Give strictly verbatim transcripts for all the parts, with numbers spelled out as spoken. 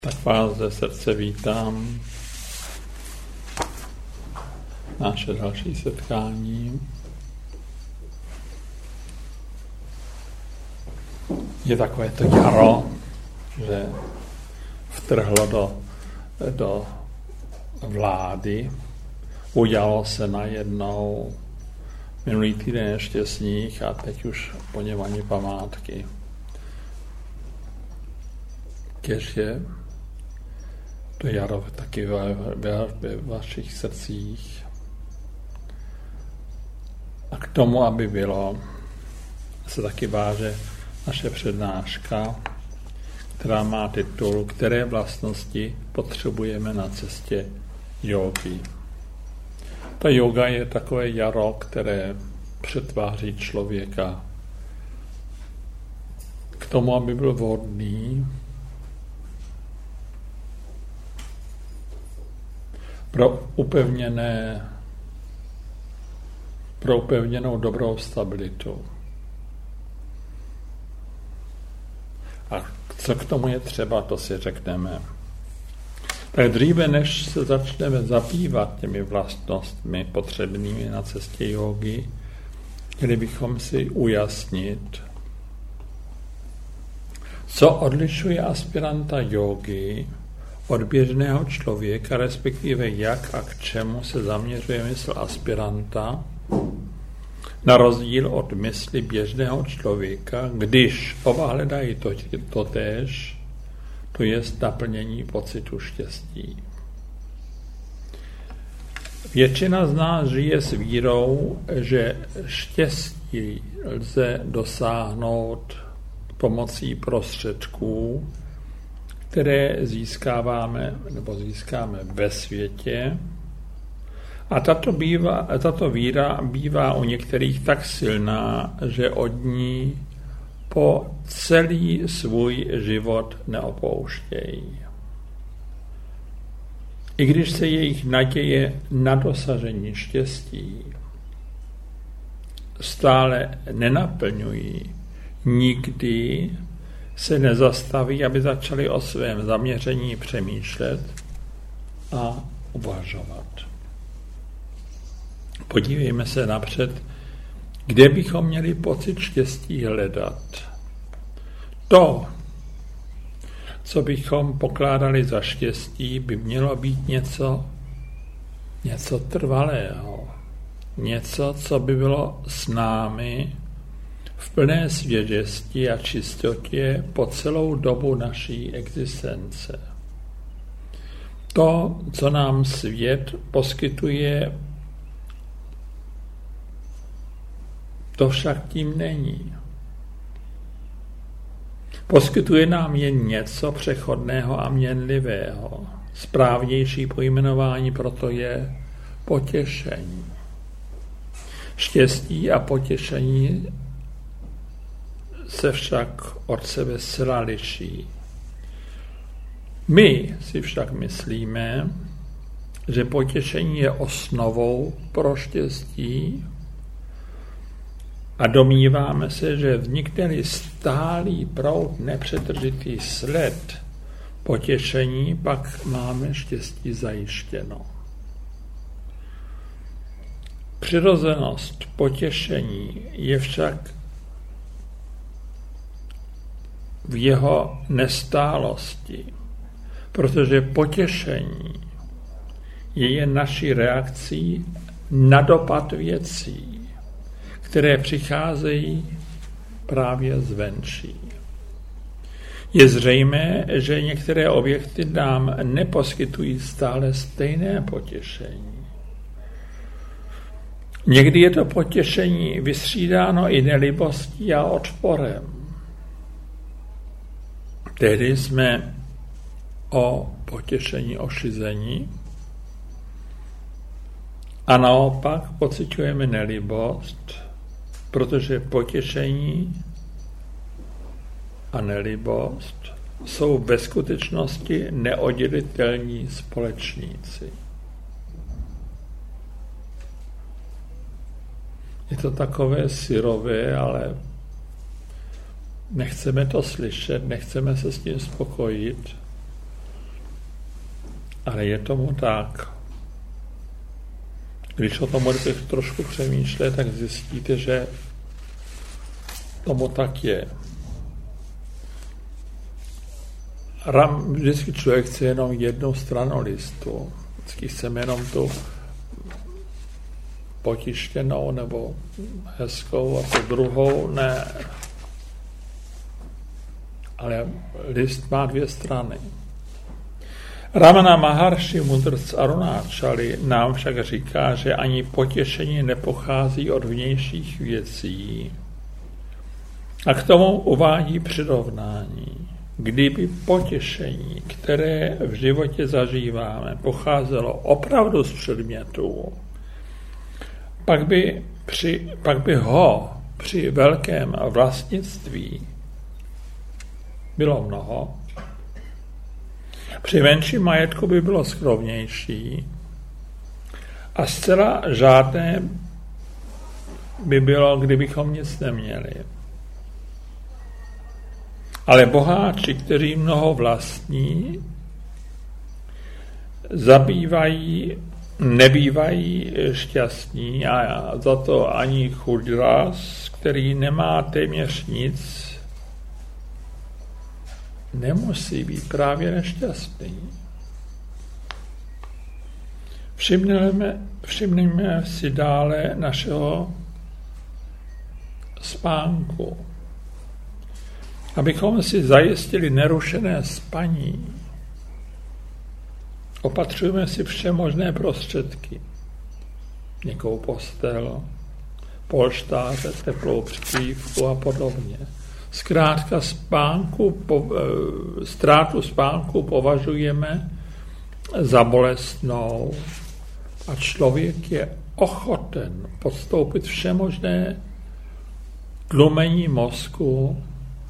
Tak vás ze srdce vítám. Naše další setkání je takové to jaro, že vtrhlo do, do vlády. Udělalo se najednou minulý týden ještě sníh a teď už po něm ani památky. Keže to jaro taky ve, ve, ve vašich srdcích. A k tomu, aby bylo, se taky váže naše přednáška, která má titul Které vlastnosti potřebujeme na cestě jógy. Ta jóga je takové jaro, které přetváří člověka k tomu, aby byl vhodný pro upevněné, pro upevněnou dobrou stabilitu. A co k tomu je třeba, to si řekneme. Tak dříve, než se začneme zabývat těmi vlastnostmi potřebnými na cestě jógy, měli bychom si ujasnit, co odlišuje aspiranta jógy od běžného člověka, respektive jak a k čemu se zaměřuje mysl aspiranta, na rozdíl od mysli běžného člověka, když oba hledají to, totéž, to je naplnění pocitu štěstí. Většina z nás žije s vírou, že štěstí lze dosáhnout pomocí prostředků, které získáváme nebo získáme ve světě. A tato, bývá, tato víra bývá u některých tak silná, že od ní po celý svůj život neopouštějí. I když se jejich naděje na dosažení štěstí stále nenaplňují, nikdy se nezastaví, aby začali o svém zaměření přemýšlet a uvažovat. Podívejme se napřed, kde bychom měli pocit štěstí hledat. To, co bychom pokládali za štěstí, by mělo být něco, něco trvalého. Něco, co by bylo s námi v plné svěžesti a čistotě po celou dobu naší existence. To, co nám svět poskytuje, to však tím není. Poskytuje nám jen něco přechodného a měnlivého. Správnější pojmenování proto je potěšení. Štěstí a potěšení se však od sebe zcela liší. My si však myslíme, že potěšení je osnovou pro štěstí a domníváme se, že vznikne-li stálý proud, nepřetržitý sled potěšení, pak máme štěstí zajištěno. Přirozenost potěšení je však v jeho nestálosti, protože potěšení je jen naší reakcí na dopad věcí, které přicházejí právě zvenčí. Je zřejmé, že některé objekty nám neposkytují stále stejné potěšení. Někdy je to potěšení vystřídáno i nelibostí a odporem. Tehdy jsme o potěšení ošizení a naopak pociťujeme nelibost, protože potěšení a nelibost jsou ve skutečnosti neoddělitelní společníci. Je to takové syrové, ale nechceme to slyšet, nechceme se s tím spokojit Ale je tomu tak. Když o tom budete trošku přemýšlet, tak zjistíte, že tomu tak je. Ram, vždycky člověk chce jenom jednu stranu listu. Vždycky chceme jenom tu potištěnou nebo hezkou a tu druhou ne. Ale list má dvě strany. Ramana Maharshi, mudrc Arunáčaly, nám však říká, že ani potěšení nepochází od vnějších věcí. A k tomu uvádí přirovnání. Kdyby potěšení, které v životě zažíváme, pocházelo opravdu z předmětů, pak by, při, pak by ho při velkém vlastnictví bylo mnoho, při menším majetku by bylo skromnější a zcela žádné by bylo, kdybychom nic neměli. Ale boháči, kteří mnoho vlastní, zabývají, nebývají šťastní a za to ani chudras, který nemá téměř nic, nemusí být právě nešťastný. Všimneme, všimneme si dále našeho spánku. Abychom si zajistili nerušené spaní, opatřujeme si všemožné prostředky. Měkkou postel, polštáře, teplou přikrývku a podobně. Zkrátka spánku, po, ztrátu spánku považujeme za bolestnou a člověk je ochoten podstoupit všemožné tlumení mozku,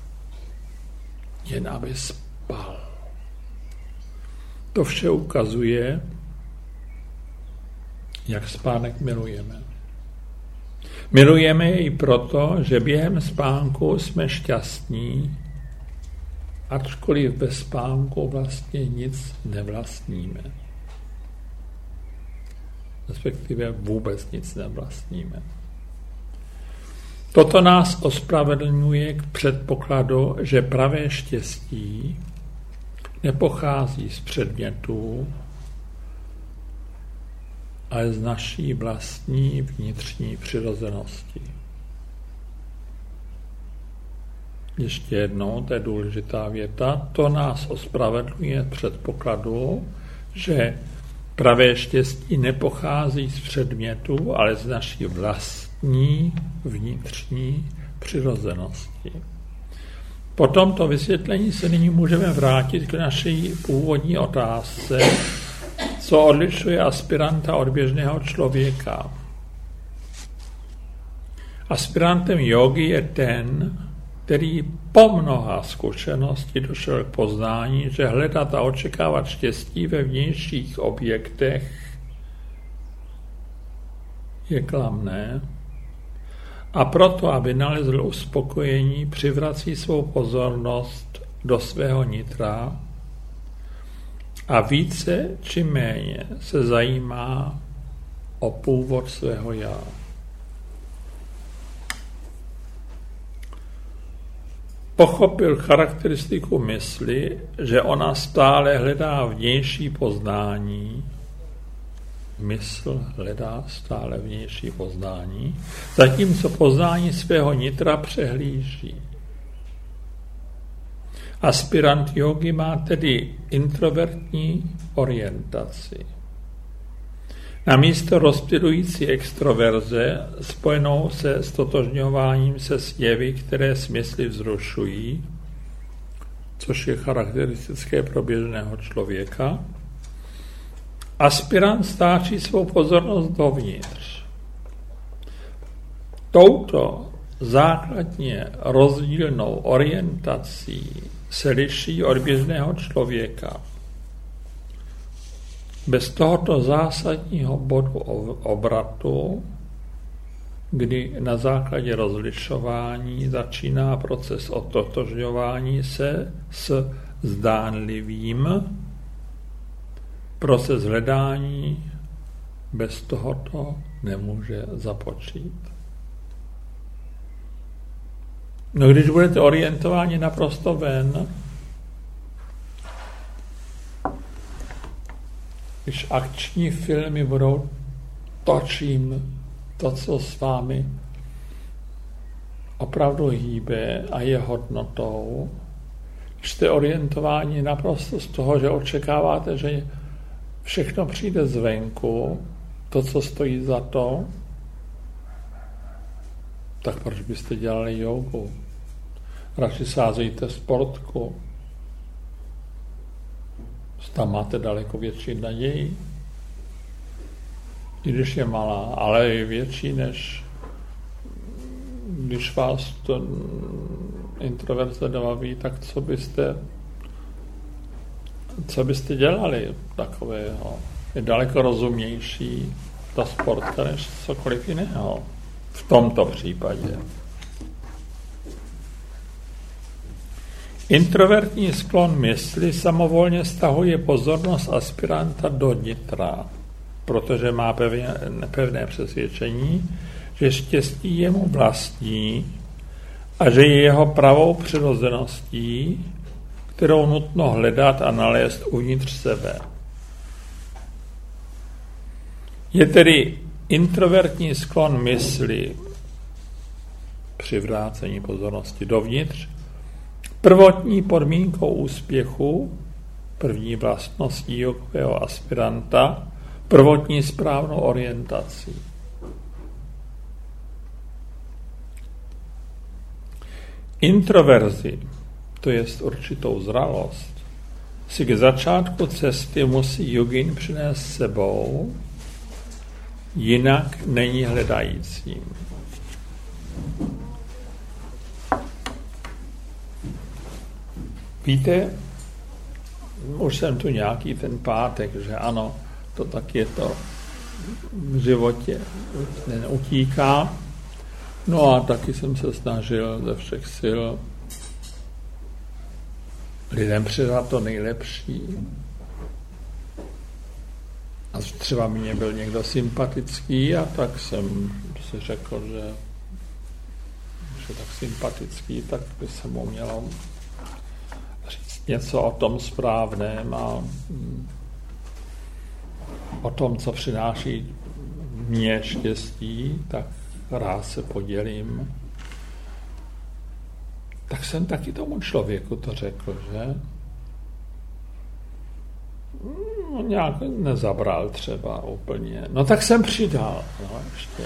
jen aby spal. To vše ukazuje, jak spánek milujeme. Milujeme jej proto, že během spánku jsme šťastní, ačkoliv bez spánku vlastně nic nevlastníme. Respektive vůbec nic nevlastníme. Toto nás ospravedlňuje k předpokladu, že pravé štěstí nepochází z předmětů, ale z naší vlastní vnitřní přirozenosti. Ještě jednou, to je důležitá věta, to nás ospravedlňuje předpokladu, že pravé štěstí nepochází z předmětů, ale z naší vlastní vnitřní přirozenosti. Po tomto vysvětlení se nyní můžeme vrátit k naší původní otázce, co odlišuje aspiranta od běžného člověka. Aspirantem jógy je ten, který po mnoha zkušenosti došel k poznání, že hledat a očekávat štěstí ve vnějších objektech je klamné a proto, aby nalezl uspokojení, přivrací svou pozornost do svého nitra a více či méně se zajímá o původ svého já. Pochopil charakteristiku mysli, že ona stále hledá vnější poznání, mysl hledá stále vnější poznání, zatímco poznání svého nitra přehlíží. Aspirant jógy má tedy introvertní orientaci. Namísto rozptylující extroverze, spojenou se stotožňováním se s jevy, které smysly vzrušují, což je charakteristické pro běžného člověka, aspirant stáčí svou pozornost dovnitř. Touto základně rozdílnou orientací se liší od běžného člověka. Bez tohoto zásadního bodu obratu, kdy na základě rozlišování začíná proces ototožňování se s zdánlivým, proces hledání bez tohoto nemůže započít. No když budete orientováni naprosto ven, když akční filmy budou točím to, co s vámi opravdu hýbe a je hodnotou, když jste orientováni naprosto z toho, že očekáváte, že všechno přijde zvenku, to, co stojí za to, tak proč byste dělali jogu? Radši sázejte sportku. Tam máte daleko větší naději. I když je malá, ale je větší, než když vás to introverze nebaví, tak co byste co byste dělali takového? Je daleko rozumnější ta sportka než cokoliv jiného. V tomto případě. Introvertní sklon mysli samovolně stahuje pozornost aspiranta do nitra, protože má pevně, pevné přesvědčení, že štěstí je mu vlastní a že je jeho pravou přirozeností, kterou nutno hledat a nalézt uvnitř sebe. Je tedy introvertní sklon mysli při vrácení pozornosti dovnitř prvotní podmínkou úspěchu, první vlastností jogového aspiranta, prvotní správnou orientací. Introverzi, to jest určitou zralost, si k začátku cesty musí jogin přinést sebou, jinak není hledajícím. Víte, už jsem tu nějaký ten pátek, že ano, to tak je to v životě, neutíká. No a taky jsem se snažil ze všech sil lidem předat to nejlepší. A třeba mě byl někdo sympatický a tak jsem si řekl, že, že tak sympatický, tak by se mu mělo říct něco o tom správném a o tom, co přináší mně štěstí, tak rád se podělím. Tak jsem taky tomu člověku to řekl, že? No, nějak nezabral třeba úplně. No tak jsem přidal. No ještě.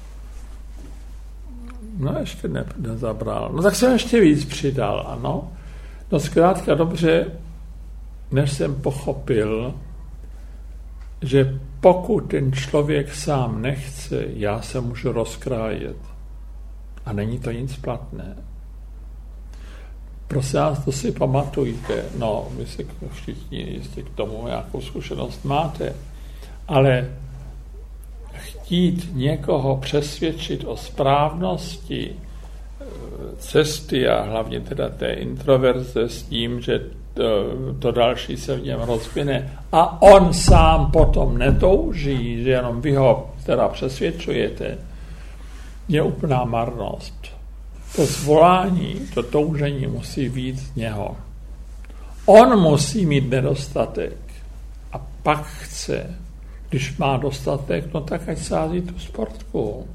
No ještě ne, nezabral. No tak jsem ještě víc přidal, ano. No zkrátka dobře, než jsem pochopil, že pokud ten člověk sám nechce, já se můžu rozkrájet. A není to nic platné. Prosím vás, to si pamatujte. No, vy si všichni jistě k tomu nějakou zkušenost máte. Ale chtít někoho přesvědčit o správnosti cesty a hlavně teda té introverze s tím, že to, to další se v něm rozvine a on sám potom netouží, že jenom vy ho teda přesvědčujete, je úplná marnost. To zvolání, to toužení musí víc z něho. On musí mít nedostatek a pak chce. Když má dostatek, no tak ať sází tu sportku.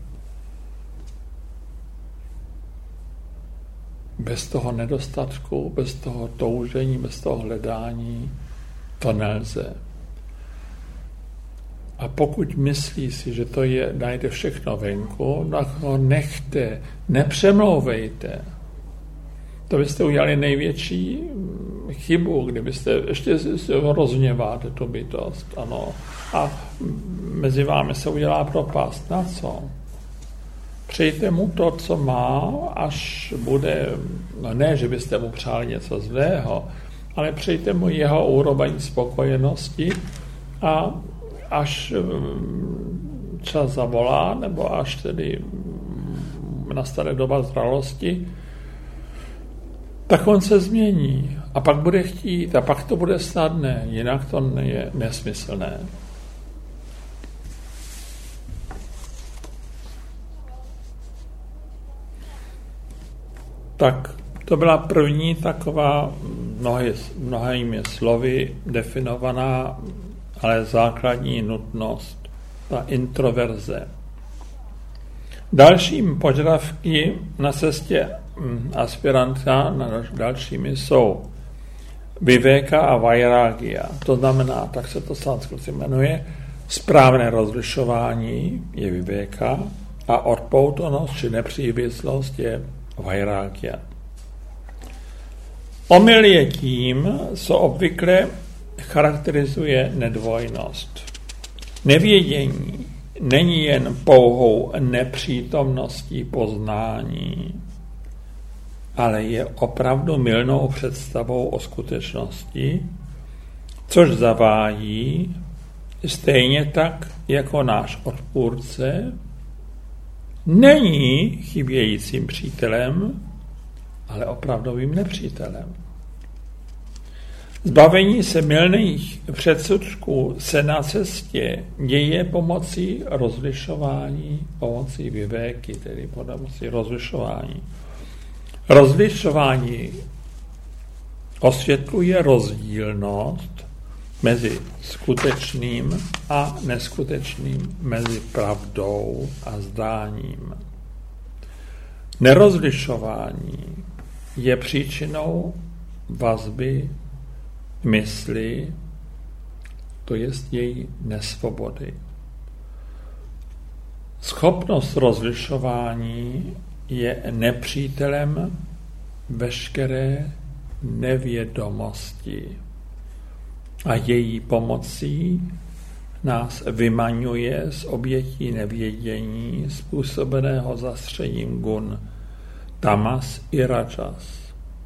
Bez toho nedostatku, bez toho toužení, bez toho hledání to nelze. A pokud myslí si, že to je, najde všechno venku, tak ho nechte, nepřemlouvejte. To byste udělali největší chybu, kdybyste ještě si ho rozhněváte, tu bytost, ano. A mezi vámi se udělá propast. Na co? Přejte mu to, co má, až bude, no ne, že byste mu přáli něco zlého, ale přejte mu jeho úroveň spokojenosti a až čas zavolá, nebo až tedy nastane doba zralosti, tak on se změní a pak bude chtít a pak to bude snadné, jinak to je nesmyslné. Tak to byla první taková mnohy, mnohými slovy definovaná, ale základní nutnost, ta introverze. Dalším požadavky na cestě aspiranta, na dalšími jsou vivéka a vajrágia. To znamená, tak se to sanskrt jmenuje, správné rozlišování je vivéka a odpoutonost či nepřívislost je vajrágia. Omyl je tím, co obvykle charakterizuje nedvojnost. Nevědění není jen pouhou nepřítomností poznání, ale je opravdu mylnou představou o skutečnosti, což zavádí stejně tak jako náš odpůrce, není chybějícím přítelem, ale opravdovým nepřítelem. Zbavení se mylných předsudků se na cestě děje pomocí rozlišování, pomocí vivéky, tedy pomocí rozlišování. Rozlišování osvětluje rozdílnost mezi skutečným a neskutečným, mezi pravdou a zdáním. Nerozlišování je příčinou vazby mysli, to jest její nesvobody. Schopnost rozlišování je nepřítelem veškeré nevědomosti a její pomocí nás vymaňuje z obětí nevědění způsobeného zastřením gun tamas i rajas.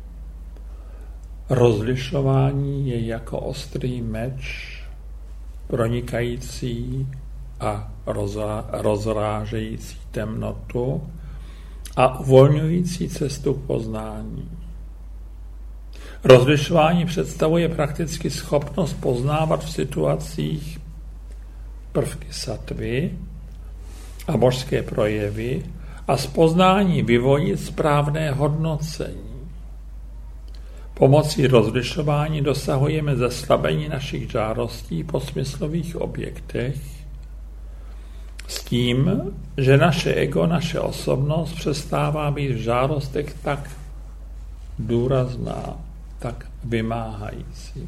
Rozlišování je jako ostrý meč, pronikající a rozrážející temnotu a uvolňující cestu k poznání. Rozlišování představuje prakticky schopnost poznávat v situacích prvky satvy a božské projevy a z poznání vyvodit správné hodnocení. Pomocí rozlišování dosahujeme zeslabení našich žádostí po smyslových objektech s tím, že naše ego, naše osobnost přestává být v žádostech tak důrazná, tak vymáhající.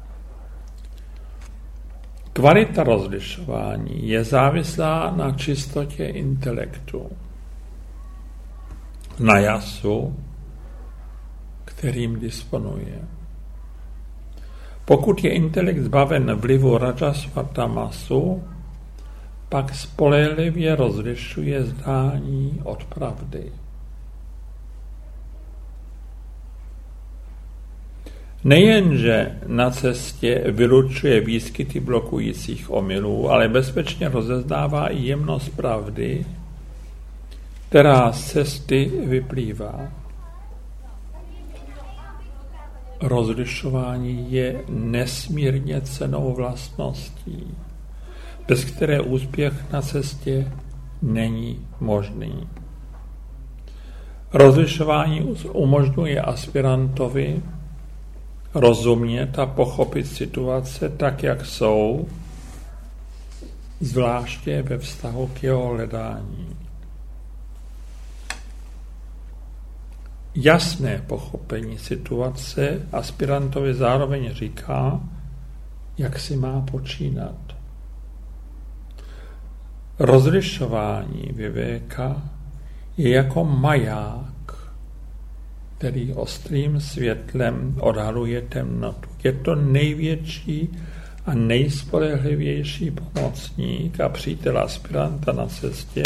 Kvalita rozlišování je závislá na čistotě intelektu, na jasu, kterým disponuje. Pokud je intelekt zbaven vlivu rajasu a tamasu, pak spolehlivě rozlišuje zdání od pravdy. Nejenže na cestě vylučuje výskyty blokujících omylů, ale bezpečně rozeznává i jemnost pravdy, která z cesty vyplývá. Rozlišování je nesmírně cennou vlastností, bez které úspěch na cestě není možný. Rozlišování umožňuje aspirantovi rozumět a pochopit situace tak, jak jsou, zvláště ve vztahu k jeho hledání. Jasné pochopení situace aspirantovi zároveň říká, jak si má počínat. Rozlišování vivéka je jako maják, který ostrým světlem odhaluje temnotu. Je to největší a nejspolehlivější pomocník a přítel aspiranta na cestě,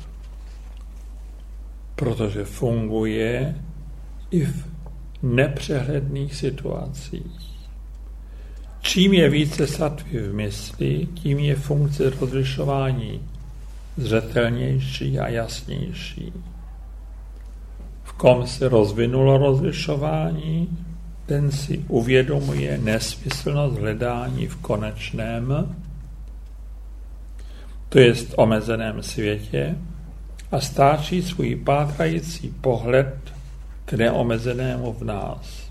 protože funguje i v nepřehledných situacích. Čím je více satvy v mysli, tím je funkce rozlišování zřetelnější a jasnější. V kom se rozvinulo rozlišování, ten si uvědomuje nesmyslnost hledání v konečném, to jest omezeném světě, a stáčí svůj pátrající pohled k neomezenému v nás.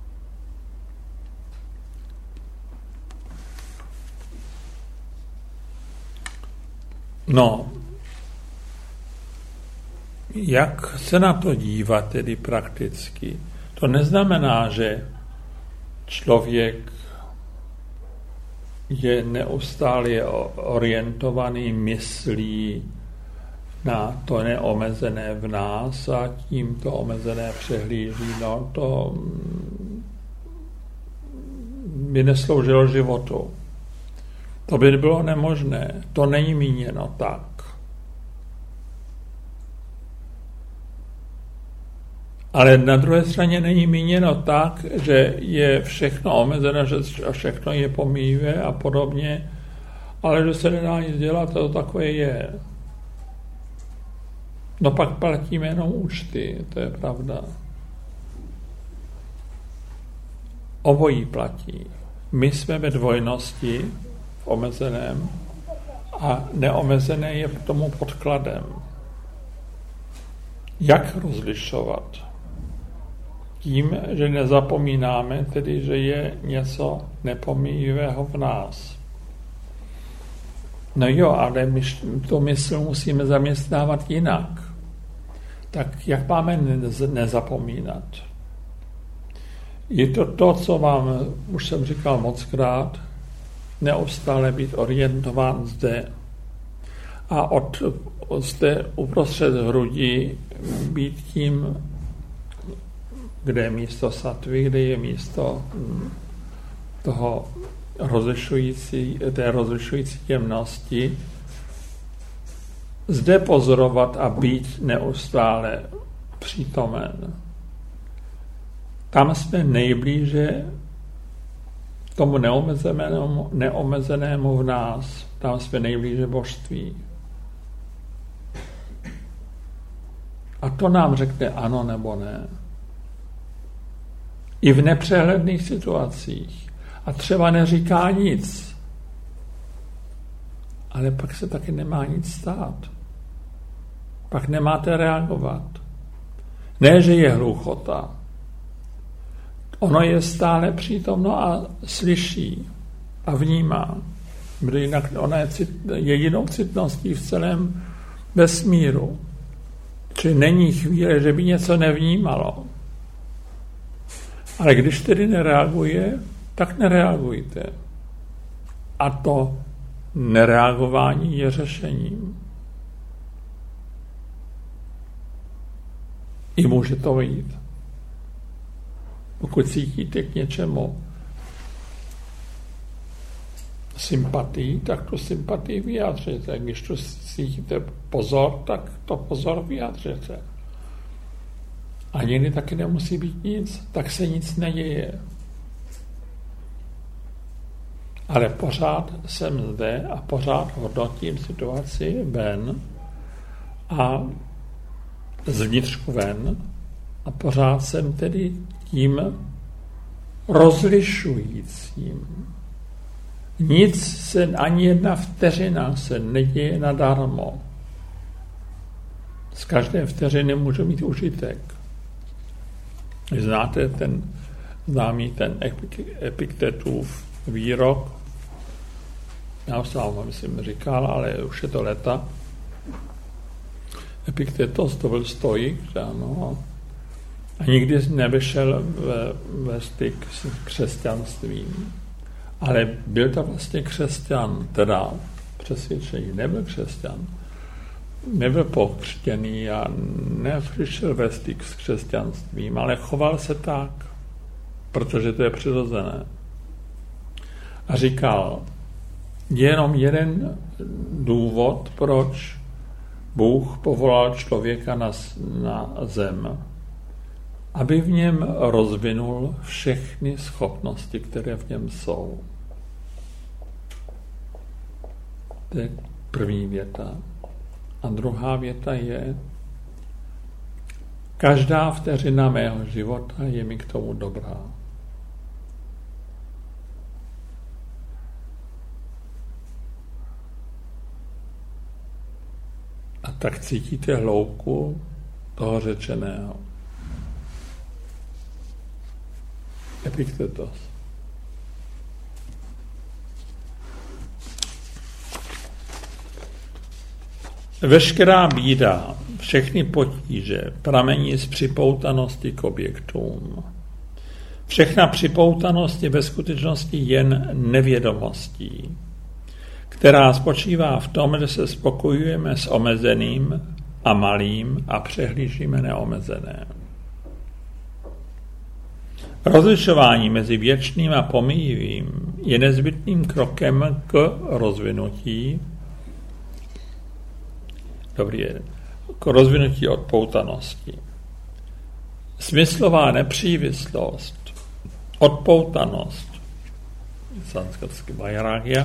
No, jak se na to dívat tedy prakticky? To neznamená, že člověk je neustále orientovaný myslí na to neomezené v nás a tím to omezené přehlíží. No, to by nesloužilo životu. To by bylo nemožné. To není míněno tak. Ale na druhé straně není míněno tak, že je všechno omezené, že všechno je pomíjivé a podobně, ale že se nedá nic dělat, to takové je. No pak platíme jenom účty, to je pravda. Obojí platí. My jsme ve dvojnosti, v omezeném, a neomezené je k tomu podkladem. Jak rozlišovat? Tím, že nezapomínáme, tedy, že je něco nepomíjivého v nás. No jo, ale my tu mysl musíme zaměstnávat jinak. Tak jak máme nezapomínat? Je to to, co vám, už jsem říkal mockrát, neustále být orientován zde a od, zde uprostřed hrudi být tím, kde je místo satvy, kde je místo toho rozlišující, té rozlišující jemnosti, zde pozorovat a být neustále přítomen. Tam jsme nejblíže tomu neomezenému, neomezenému v nás. Tam jsme nejblíže božství. A to nám řekne ano nebo ne. I v nepřehledných situacích. A třeba neříká nic. Ale pak se taky nemá nic stát. Pak nemáte reagovat. Ne, že je hluchota. Ono je stále přítomno a slyší a vnímá. Protože jinak ona je cit, jedinou citností v celém vesmíru. Čili není chvíle, že by něco nevnímalo. Ale když tedy nereaguje, tak nereagujte. A to nereagování je řešením. I může to vyjít. Pokud cítíte k něčemu sympatii, tak tu sympatii vyjádřete. Když tu cítíte pozor, tak to pozor vyjádřete. A někdy taky nemusí být nic, tak se nic neděje. Ale pořád jsem zde a pořád hodnotím situaci ven a zvnitřku ven a pořád jsem tedy tím rozlišujícím. Nic se, ani jedna vteřina se neděje nadarmo. Z každé vteřiny může mít užitek. Znáte ten známý ten Epiktetův výrok, já už jsem vám myslím říkal, ale už je to leta. Epiktetos to byl stoik, ano, a nikdy nevyšel ve, ve styk s křesťanstvím. Ale byl to vlastně křesťan, teda přesvědčený, nebyl křesťan. Nebyl pokřtěný a nepřišel ve styk s křesťanstvím, ale choval se tak, protože to je přirozené. A říkal, je jenom jeden důvod, proč Bůh povolal člověka na, na zem, aby v něm rozvinul všechny schopnosti, které v něm jsou. To je první věta. A druhá věta je, Každá vteřina mého života je mi k tomu dobrá. A tak cítíte hloubku toho řečeného. Epiktetos. Veškerá bída, všechny potíže pramení z připoutanosti k objektům. Všechna připoutanost je ve skutečnosti jen nevědomostí, která spočívá v tom, že se spokojujeme s omezeným a malým a přehlížíme neomezené. Rozlišování mezi věčným a pomíjivým je nezbytným krokem k rozvinutí Dobrý den. K rozvinutí odpoutanosti. Smyslová nepřívislost, odpoutanost, sanskrtsky vajrágia,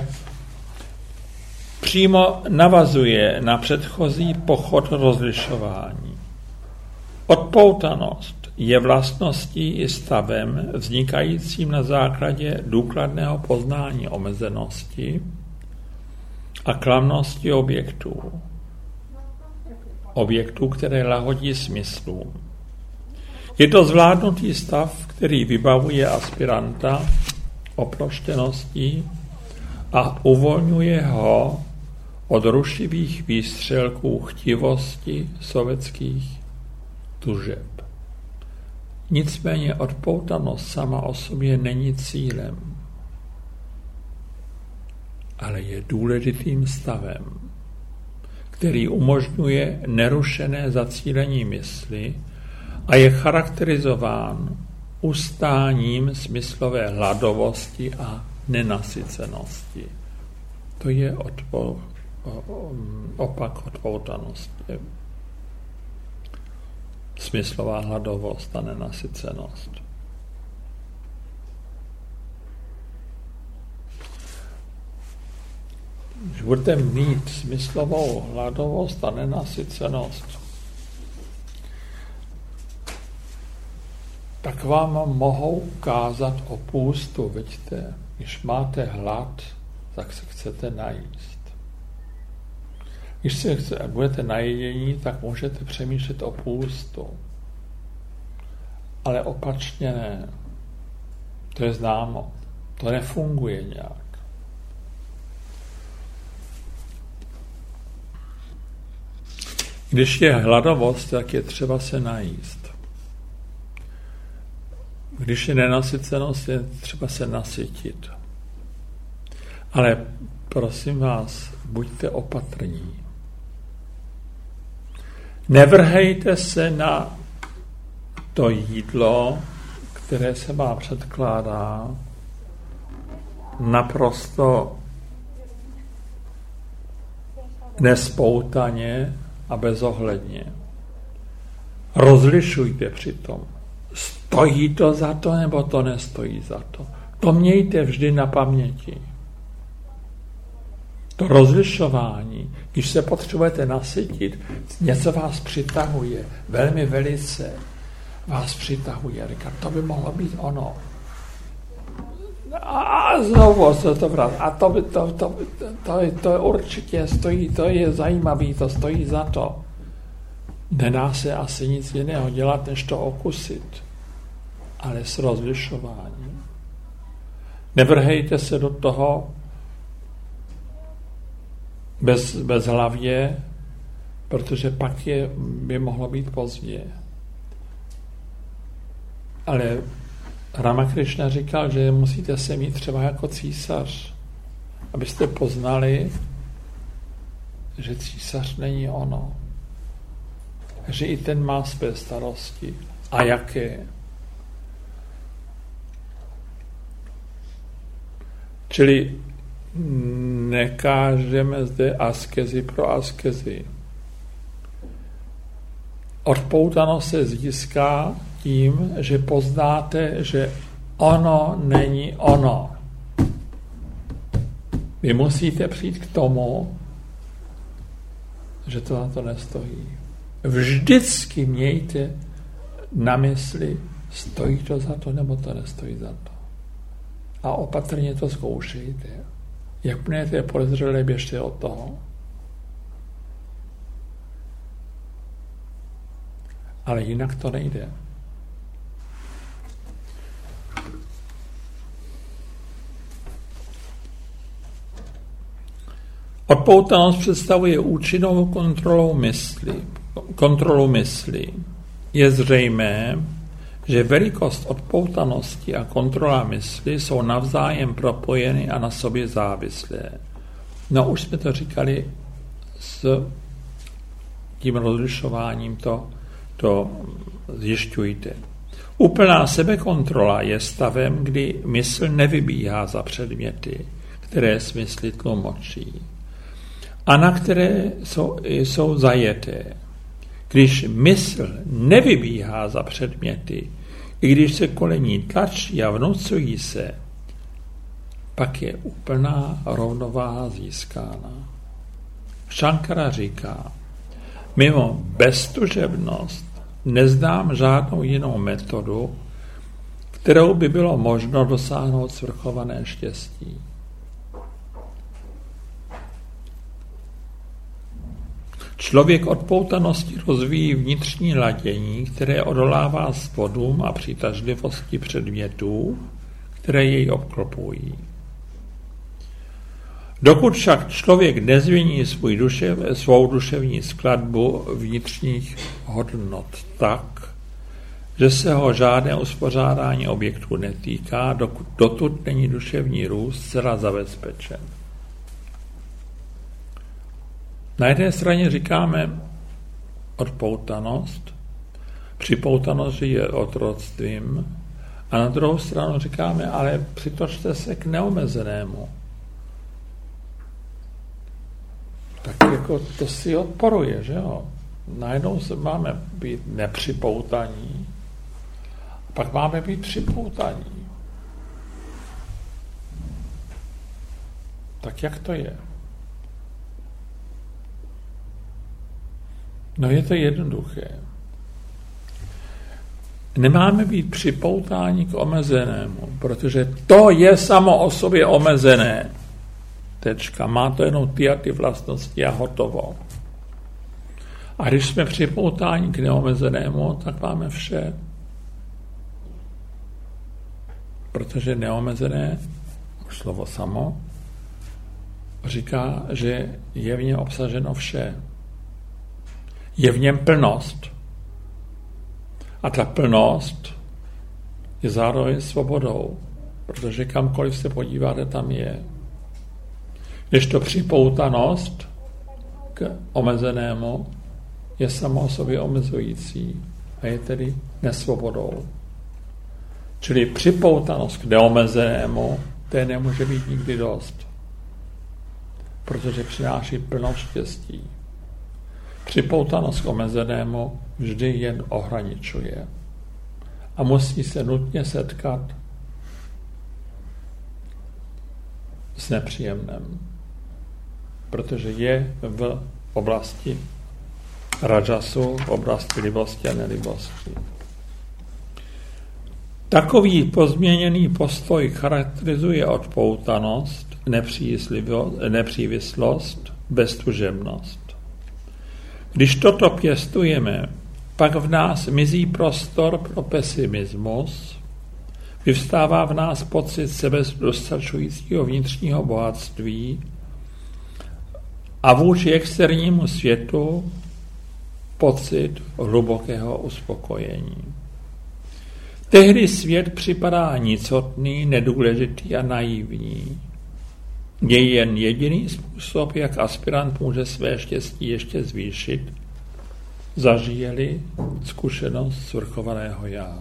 přímo navazuje na předchozí pochod rozlišování. Odpoutanost je vlastností i stavem vznikajícím na základě důkladného poznání omezenosti a klamnosti objektů. Objektů, které lahodí smyslům. Je to zvládnutý stav, který vybavuje aspiranta oproštěností a uvolňuje ho od rušivých výstřelků chtivosti sovětských tužeb. Nicméně odpoutanost sama o sobě není cílem, ale je důležitým stavem, který umožňuje nerušené zacílení mysli a je charakterizován ustáním smyslové hladovosti a nenasycenosti. To je odpo, opak odpoutanosti. Smyslová hladovost a nenasycenost. Když budete mít smyslovou hladovost a nenasycenost, tak vám mohou ukázat o půstu. Vidíte, když máte hlad, tak se chcete najíst. Když se chce, budete najedení, tak můžete přemýšlet o půstu. Ale opačně ne. To je známo. To nefunguje nějak. Když je hladovost, tak je třeba se najíst. Když je nenasycenost, je třeba se nasytit. Ale prosím vás, buďte opatrní. Nevrhejte se na to jídlo, které se vám předkládá, naprosto nespoutaně a bezohledně. Rozlišujte přitom. Stojí to za to, nebo to nestojí za to. To mějte vždy na paměti. To rozlišování, když se potřebujete nasytit, něco vás přitahuje, velmi velice vás přitahuje. Říká, to by mohlo být ono. A znovu se to vrát. A to, by, to, to, to, to, to určitě stojí, to je zajímavý, to stojí za to. Nedá se asi nic jiného dělat, než to okusit. Ale s rozlišováním. Nevrhejte se do toho bez, bez hlavě, protože pak je, by mohlo být pozdě. Ale Ramakrishna říkal, že musíte se mít třeba jako císař, abyste poznali, že císař není ono. Že i ten má své starosti. A jaké? Čili nekážeme zde askezi pro askezi. Odpoutanost se získá tím, že poznáte, že ono není ono. Vy musíte přijít k tomu, že to na to nestojí. Vždycky mějte na mysli, stojí to za to, nebo to nestojí za to. A opatrně to zkoušejte. Jakmile to je podezřelé, běžte od toho. Ale jinak to nejde. Odpoutanost představuje účinnou kontrolu mysli. Kontrolu mysli. Je zřejmé, že velikost odpoutanosti a kontrola mysli jsou navzájem propojeny a na sobě závislé. No, už jsme to říkali s tím rozlišováním, to, to zjišťujte. Úplná sebekontrola je stavem, kdy mysl nevybíhá za předměty, které smysly tlumočí a na které jsou, jsou zajeté. Když mysl nevybíhá za předměty, i když se kolem ní tlačí a vnucují se, pak je úplná rovnováha získána. Shankara říká, mimo beztužebnost neznám žádnou jinou metodu, kterou by bylo možno dosáhnout svrchované štěstí. Člověk odpoutanosti rozvíjí vnitřní ladění, které odolává spodům a přitažlivosti předmětů, které jej obklopují. Dokud však člověk nezmění svůj dušev, svou duševní skladbu vnitřních hodnot tak, že se ho žádné uspořádání objektů netýká, dokud dotud není duševní růst zcela zabezpečen. Na jedné straně říkáme odpoutanost, připoutanost je otroctvím, a na druhou stranu říkáme, ale přitočte se k neomezenému. Tak jako to si odporuje, že jo? Najednou se máme být nepřipoutaní, a pak máme být připoutaní. Tak jak to je? No je to jednoduché. Nemáme být připoutáni k omezenému, protože to je samo o sobě omezené. Tečka. Má to jenom ty a ty vlastnosti a hotovo. A když jsme připoutáni k neomezenému, tak máme vše. Protože neomezené, už slovo samo, říká, že je v něm obsaženo vše. Je v něm plnost. A ta plnost je zároveň svobodou, protože kamkoliv se podíváte, tam je. Když to připoutanost k omezenému je samo o sobě omezující a je tedy nesvobodou. Čili připoutanost k neomezenému, to nemůže být nikdy dost, protože přináší plnost štěstí. Připoutanost k omezenému vždy jen ohraničuje a musí se nutně setkat s nepříjemným, protože je v oblasti rajasu, v oblasti libosti a nelibosti. Takový pozměněný postoj charakterizuje odpoutanost, nepřívislost, beztužebnost. Když toto pěstujeme, pak v nás mizí prostor pro pesimismus, vyvstává v nás pocit sebedostačujícího vnitřního bohatství a vůči externímu světu pocit hlubokého uspokojení. Tehdy svět připadá nicotný, nedůležitý a naivní. Je jen jediný způsob, jak aspirant může své štěstí ještě zvýšit, zažije-li zkušenost svrchovaného já.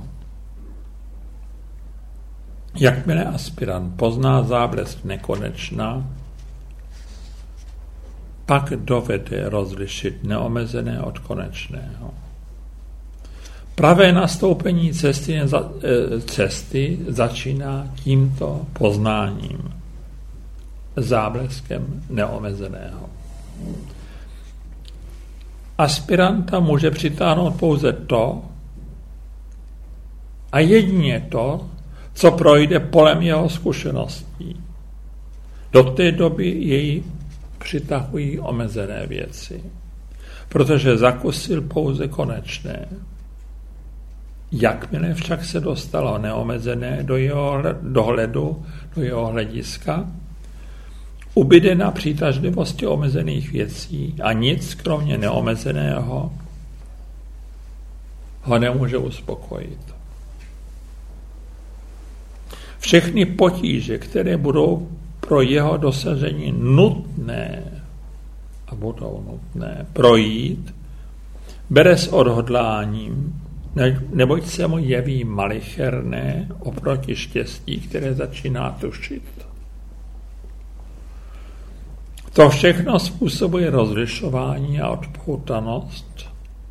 Jakmile aspirant pozná záblesk nekonečna, pak dovede rozlišit neomezené od konečného. Pravé nastoupení cesty, cesty začíná tímto poznáním, zábleskem neomezeného. Aspiranta může přitáhnout pouze to, A jedině to, co projde polem jeho zkušeností. Do té doby jej přitahují omezené věci, protože zakusil pouze konečné. Jakmile však se dostalo neomezené do jeho dohledu, do jeho hlediska, ubyde na přitažlivosti omezených věcí a nic, kromě neomezeného, ho nemůže uspokojit. Všechny potíže, které budou pro jeho dosažení nutné a budou nutné projít, bere s odhodláním, neboť se mu jeví malicherné oproti štěstí, které začíná tušit. To všechno způsobuje rozlišování a odpoutanost.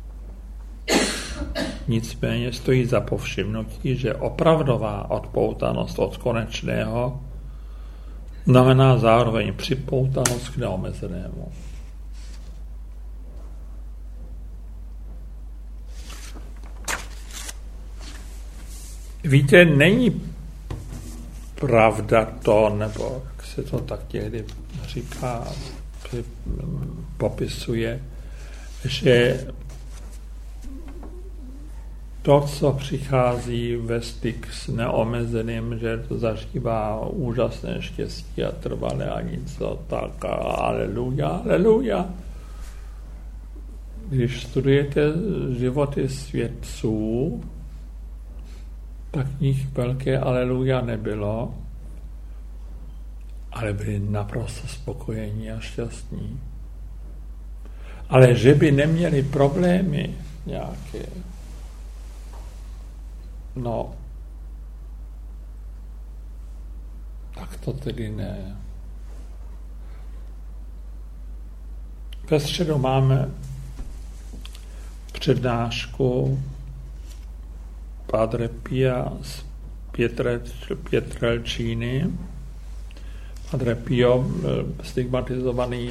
Nicméně stojí za povšimnutí, že opravdová odpoutanost od konečného znamená zároveň připoutanost k neomezenému. Víte, není pravda to, nebo jak se to tak někdy říká, popisuje, že to, co přichází ve styk s neomezeným, že to zažívá úžasné štěstí a trvalé a nic tak, aleluja, aleluja. Když studujete životy svědců, tak v nich velké aleluja nebylo, ale byli naprosto spokojení a šťastní. Ale že by neměli problémy nějaké, no, tak to tedy ne. Ve středu máme přednášku Padre Pia z Pietrelcini. Padre Pio byl stigmatizovaný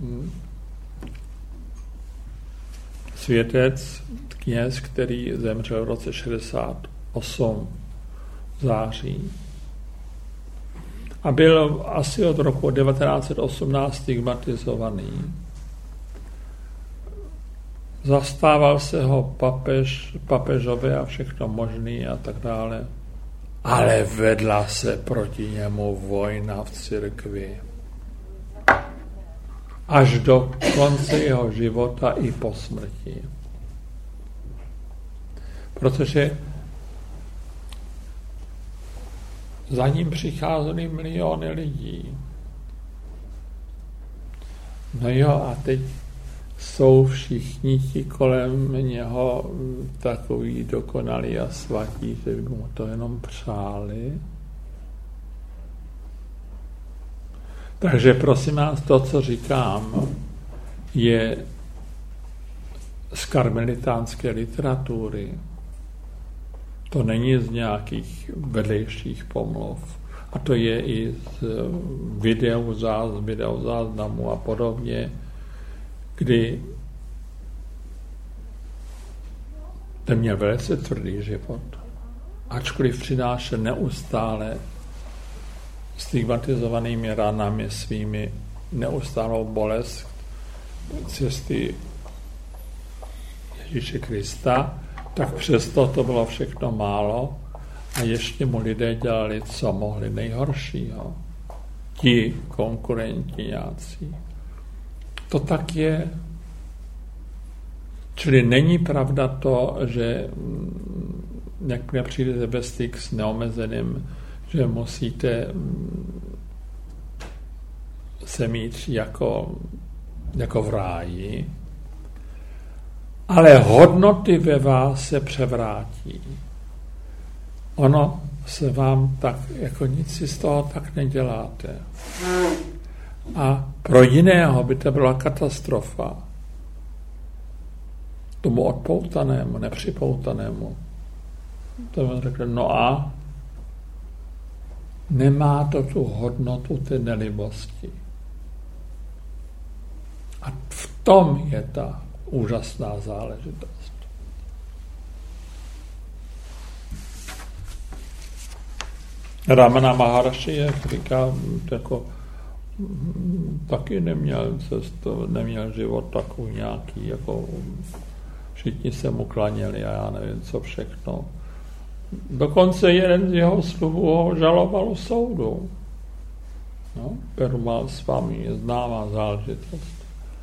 světec, kněz, který zemřel v roce šedesát osm září. A byl asi od roku devatenáct set osmnáct stigmatizovaný. Zastával se ho papež, papežové a všechno možný a tak dále. Ale vedla se proti němu vojna v církvi. Až do konce jeho života i po smrti. Protože za ním přicházely miliony lidí. No jo, a teď jsou všichni ti kolem něho takový dokonalí a svatí, že by mu to jenom přáli. Takže prosím vás, to, co říkám, je z karmelitánské literatury. To není z nějakých vedlejších pomluv. A to je i z videozáznamů a podobně, kdy ten měl velice tvrdý život, ačkoliv přinášel neustále stigmatizovanými ranami svými neustálou bolest cesty Ježíše Krista, tak přesto to bylo všechno málo a ještě mu lidé dělali, co mohli nejhoršího. Ti konkurenti nějací. To tak je. Čili není pravda to, že jakmile přijdete ve styk s neomezeným, že musíte se mít jako, jako v ráji, ale hodnoty ve vás se převrátí. Ono se vám tak, jako nic si z toho tak neděláte. A pro jiného by to byla katastrofa. Tomu odpoutanému, nepřipoutanému. To by řekl, no a nemá to tu hodnotu té nelibosti. A v tom je ta úžasná záležitost. Ramana Maharshi říká, jako taky neměl cestu, neměl život takový nějaký, jako všichni se mu klaněli a já nevím, co všechno. Dokonce jeden z jeho sluhů ho žaloval u soudu. No, Perumal Swami je známá záležitost.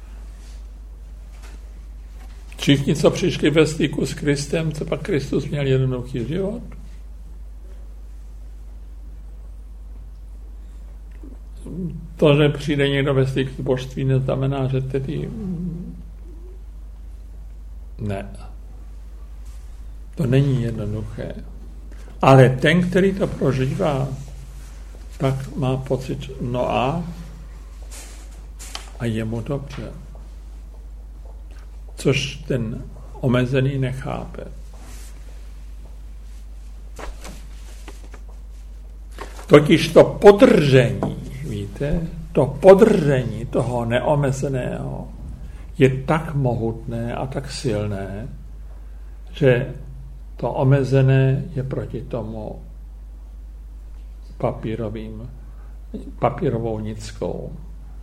Všichni, co přišli ve styku s Kristem, co pak Kristus měl jednoduchý život. To, že přijde někdo ve styk s božství, neznamená, že tedy ne. To není jednoduché. Ale ten, který to prožívá, tak má pocit, no a a je mu dobře. Což ten omezený nechápe. Totiž to podržení, víte, to podržení toho neomezeného je tak mohutné a tak silné, že to omezené je proti tomu papírovým, papírovou nickou.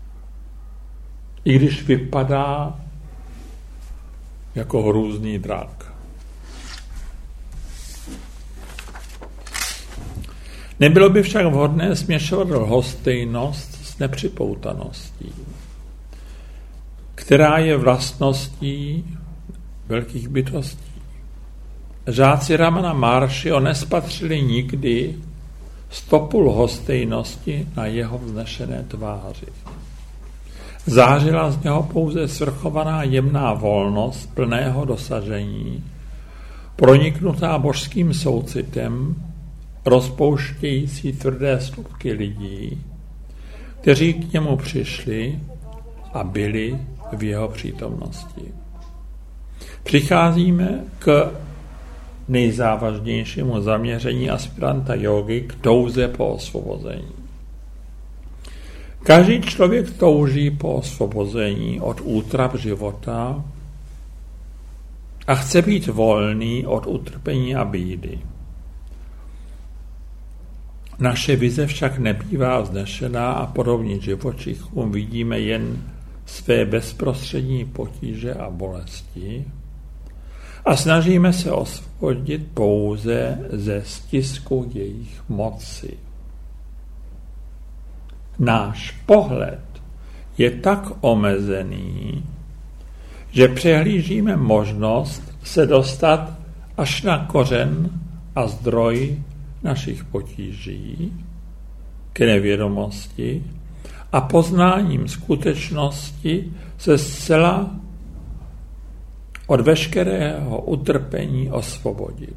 I když vypadá jako hrůzný drak. Nebylo by však vhodné směšovat lhostejnost s nepřipoutaností, která je vlastností velkých bytostí. Žáci Ramana Maharshiho nespatřili nikdy stopu lhostejnosti na jeho vznešené tváři. Zářila z něho pouze svrchovaná jemná volnost plného dosažení, proniknutá božským soucitem, rozpouštějící tvrdé slupky lidí, kteří k němu přišli a byli v jeho přítomnosti. Přicházíme k nejzávažnějšímu zaměření aspiranta jógy, k touze po osvobození. Každý člověk touží po osvobození od útrap života a chce být volný od utrpení a bídy. Naše vize však nebývá vznešená a podobně živočichům vidíme jen své bezprostřední potíže a bolesti a snažíme se osvobodit pouze ze stisku jejich moci. Náš pohled je tak omezený, že přehlížíme možnost se dostat až na kořen a zdroj našich potíží, k nevědomosti a poznáním skutečnosti se zcela od veškerého utrpení osvobodit.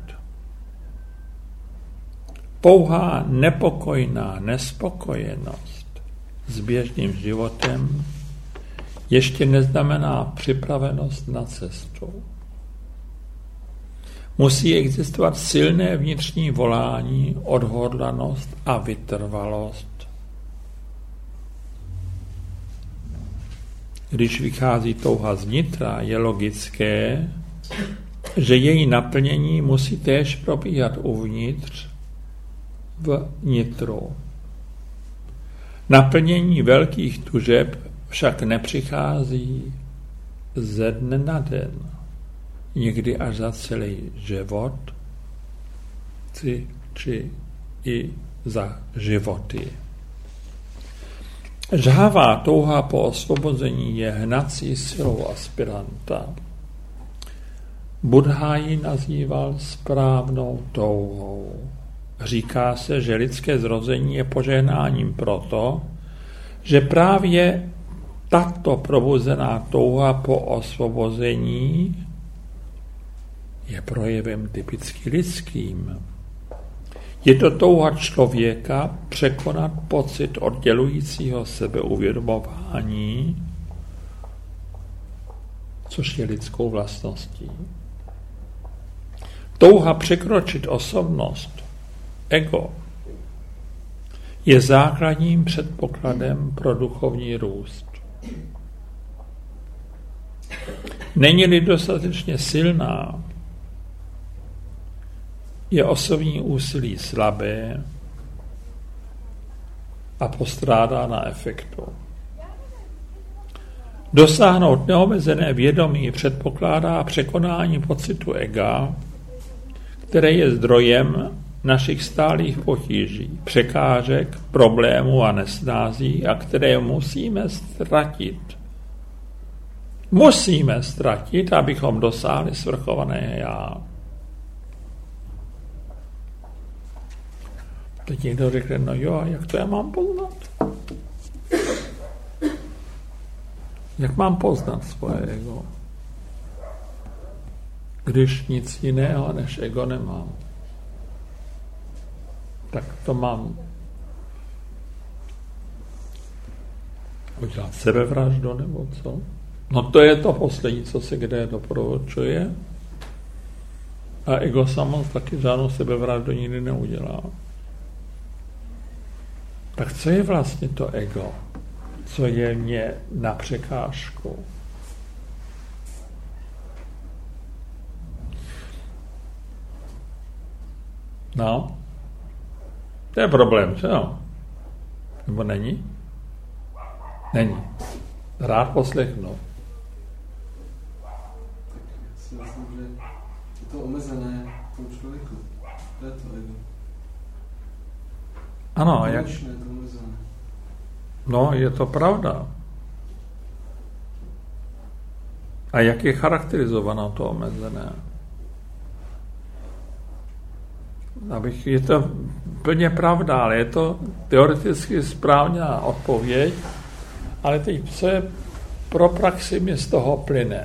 Pouhá nepokojná nespokojenost s běžným životem ještě neznamená připravenost na cestu. Musí existovat silné vnitřní volání, odhodlanost a vytrvalost. Když vychází touha zvnitra, je logické, že její naplnění musí též probíhat uvnitř v nitru. Naplnění velkých tužeb však nepřichází ze dne na den, někdy až za celý život, či, či i za životy. Žhavá touha po osvobození je hnací silou aspiranta. Buddha ji nazýval správnou touhou. Říká se, že lidské zrození je požehnáním proto, že právě tato probuzená touha po osvobození je projevem typicky lidským. Je to touha člověka překonat pocit oddělujícího sebeuvědomování, což je lidskou vlastností. Touha překročit osobnost, ego, je základním předpokladem pro duchovní růst. Není-li dostatečně silná, je osobní úsilí slabé a postrádá na efektu. Dosáhnout neomezené vědomí předpokládá překonání pocitu ega, které je zdrojem našich stálých potíží, překážek, problémů a nesnází a které musíme ztratit. Musíme ztratit, abychom dosáhli svrchované já. Teď někdo řekne, no jo, a jak to já mám poznat? Jak mám poznat svoje ego? Když nic jiného než ego nemám. Tak to mám udělat sebevraždu nebo co? No to je to poslední, co se kde doporučuje. A ego samo taky žádnou sebevraždu nikdy neudělá. Tak co je vlastně to ego? Co je mě na překážku? No, to je problém, že jo? Nebo není? Není. Rád poslechnu. Tak já si myslím, že je to omezené v tom člověku. To je to ego. Ano, jak... Je to omezené. No, je to pravda. A jak je charakterizováno to omezené? Abych, je to plně pravda, ale je to teoreticky správná odpověď, ale teď, co je pro praxi, mi z toho plyne.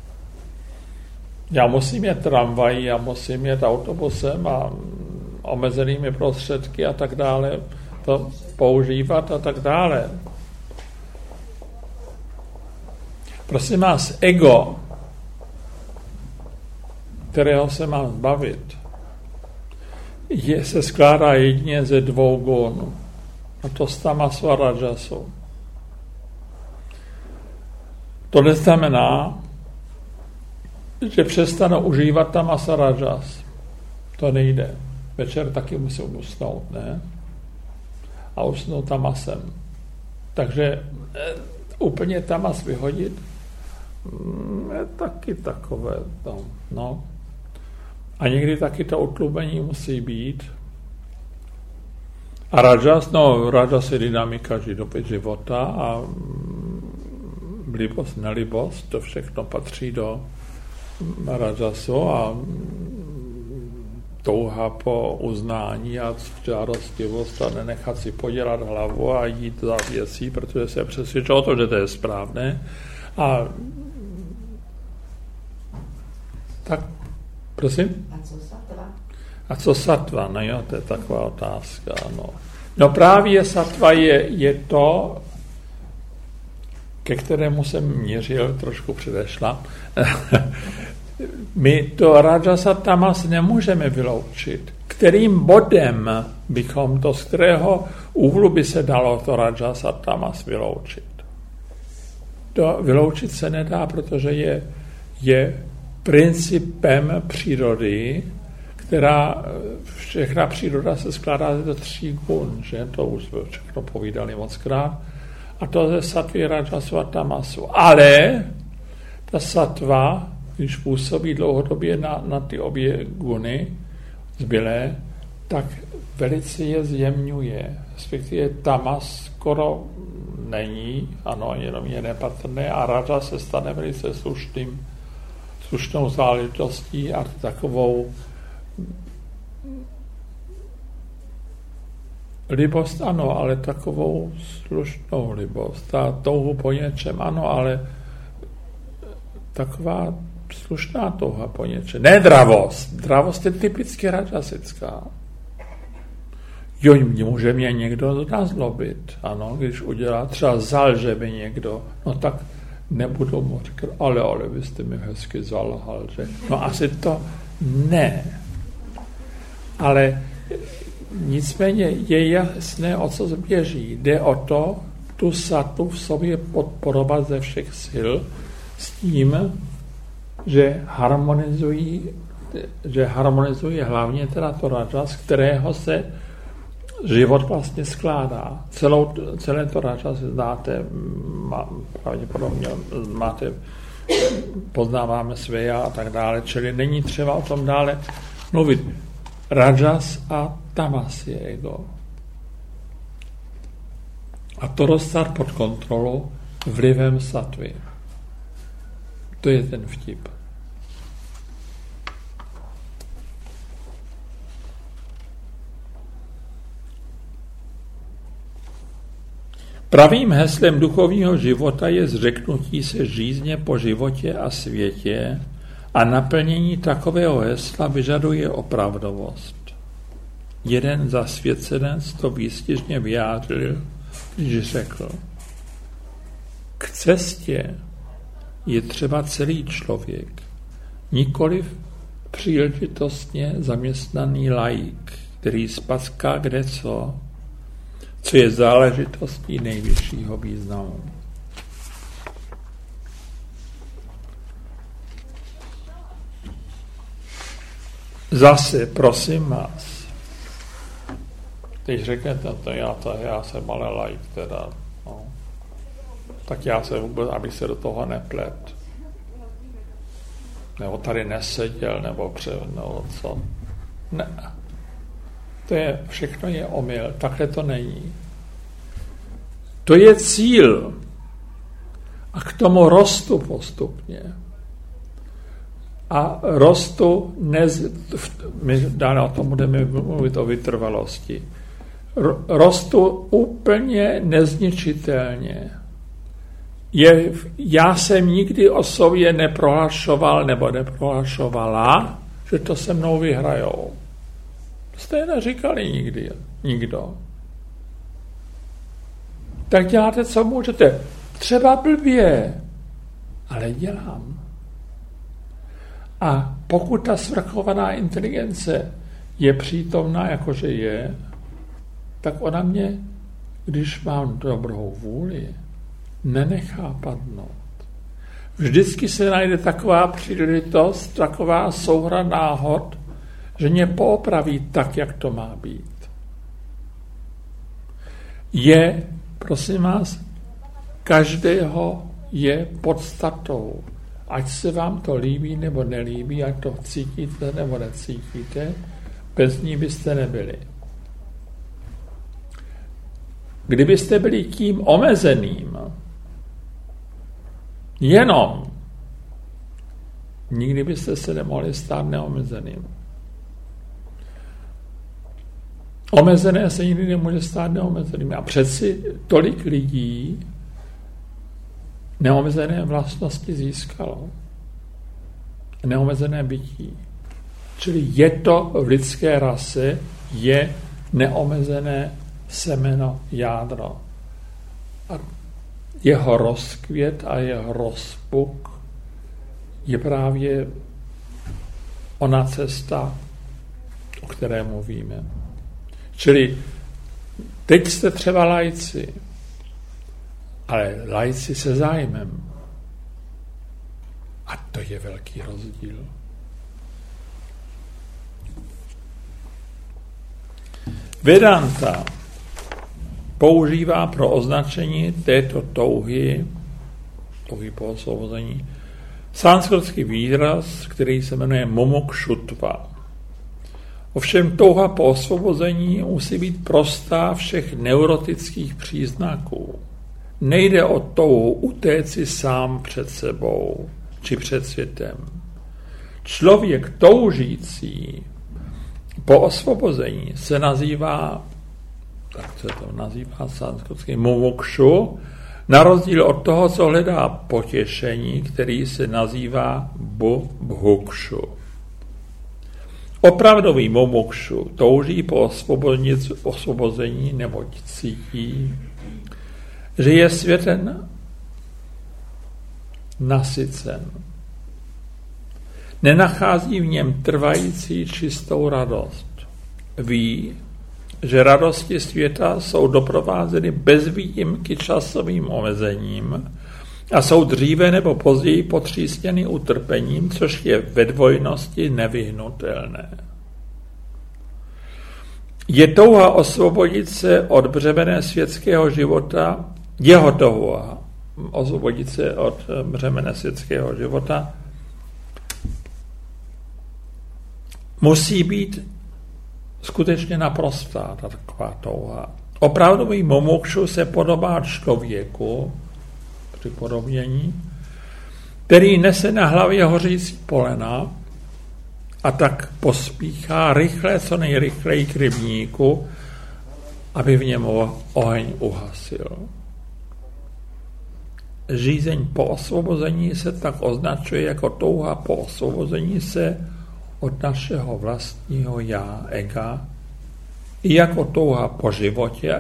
Já musím jet tramvají, já musím jet autobusem a omezenými prostředky a tak dále, to používat a tak dále. Prosím vás, ego, kterého se mám zbavit, je, se skládá jedině ze dvou gun. A to z tamasu a rajasu. To neznamená, že přestanu užívat tamas a rajas. To nejde. Večer taky musím usnout, ne? A usnout tamasem. Takže eh, úplně tamas vyhodit mm, je taky takové. No, no. A někdy taky to utlumení musí být. A rajas, no rajas je dynamika života a libost, nelibost, to všechno patří do rajasu a touha po uznání a žádostivost a nenechat si podělat hlavu a jít za věcí, protože se přesvědčil o to, že to je správné. A tak, prosím? A co satva? A co satva? No jo, to je taková otázka, no. No právě satva je, je to, ke kterému jsem měřil, trošku předešla. My to rajasa tamas nemůžeme vyloučit. Kterým bodem bychom to, z kterého úhlu by se dalo to rajasa tamas vyloučit? To vyloučit se nedá, protože je, je principem přírody, která, všechna příroda se skládá ze tří gun, že? To už jsme všechno povídali mockrát. A to ze satvy, rajasu a tamasu. Ale ta satva, když působí dlouhodobě na, na ty obě guny zbylé, tak velice je zjemňuje. Respektive tamas skoro není, ano, jenom je nepatrné a raja se stane velice slušným, slušnou záležitostí a takovou libost, ano, ale takovou slušnou libost. A touhu po něčem, ano, ale taková slušná touha po něčem. Ne dravost. Dravost je typicky rajasická. Jo, může mě někdo nazlobit, ano, když udělá, třeba zalže mi někdo, no tak nebudu mu říkat, ale, ale, vy jste mi hezky zalhal, že? No asi to ne. Ale nicméně je jasné, o co běží. Jde o to, tu satu v sobě podporovat ze všech sil s tím, že harmonizují, že harmonizují hlavně teda to rajas, z kterého se život vlastně skládá. Celou, celé to raja si znáte, má, pravděpodobně máte, poznáváme své já a tak dále, čili není třeba o tom dále mluvit. Rajas a tamas je ego. A to dostat pod kontrolu vlivem satvy. To je ten vtip. Pravým heslem duchovního života je zřeknutí se žízně po životě a světě a naplnění takového hesla vyžaduje opravdovost. Jeden zasvěcenec to výstižně vyjádřil, když řekl: k cestě je třeba celý člověk, nikoliv příležitostně zaměstnaný laik, který spacká kdeco, co je záležitostí nejvyššího významu. Zase, prosím vás, teď řeknete, to já, to, já jsem ale laik teda, no. Tak já se vůbec, abych se do toho neplet. Nebo tady neseděl, nebo pře, nebo co. Ne. To je, všechno je omyl, takhle to není. To je cíl. A k tomu rostu postupně. A rostu, nez, my dále o tom budeme mluvit o vytrvalosti, rostu úplně nezničitelně. Je, já jsem nikdy o sobě neprohlašoval nebo neprohlašovala, že to se mnou vyhrajou. Jste neříkali nikdy, nikdo. Tak děláte, co můžete. Třeba blbě, ale dělám. A pokud ta svrchovaná inteligence je přítomná, jakože je, tak ona mě, když mám dobrou vůli, nenechá padnout. Vždycky se najde taková příležitost, taková souhra náhod, že mě poopraví tak, jak to má být. Je, prosím vás, každého je podstatou. Ať se vám to líbí nebo nelíbí, ať to cítíte nebo necítíte, bez ní byste nebyli. Kdybyste byli tím omezeným, jenom, nikdy byste se nemohli stát neomezeným. Omezené se nikdy nemůže stát neomezeným. A přeci tolik lidí neomezené vlastnosti získalo. Neomezené bytí. Čili je to v lidské rase, je neomezené semeno jádro. A jeho rozkvět a jeho rozpuk je právě ona cesta, o které mluvíme. Čili teď jste třeba laici, ale laici se zájmem. A to je velký rozdíl. Vedanta používá pro označení této touhy, touhy po osvobození, sanskritský výraz, který se jmenuje mumukshutva. Ovšem touha po osvobození musí být prostá všech neurotických příznaků. Nejde o touhu utéci sám před sebou či před světem. Člověk toužící po osvobození se nazývá, tak se to nazývá sanskritský mumukshu, na rozdíl od toho, co hledá potěšení, který se nazývá bhukshu. Opravdový mumukshu touží po osvobození, neboť cítí, že je světem nasycen. Nenachází v něm trvající čistou radost. Ví, že radosti světa jsou doprovázeny bez výjimky časovým omezením a jsou dříve nebo později potřísněny utrpením, což je ve dvojnosti nevyhnutelné. Je touha osvobodit se od břemene světského života, jeho touha osvobodit se od břemene světského života, musí být skutečně naprostá ta taková touha. Opravdový mumukšu se podobá člověku, při podobnění, který nese na hlavě hořící polena a tak pospíchá rychle, co nejrychleji k rybníku, aby v něm oheň uhasil. Žízeň po osvobození se tak označuje jako touha po osvobození se od našeho vlastního já, ega, i jako touha po životě,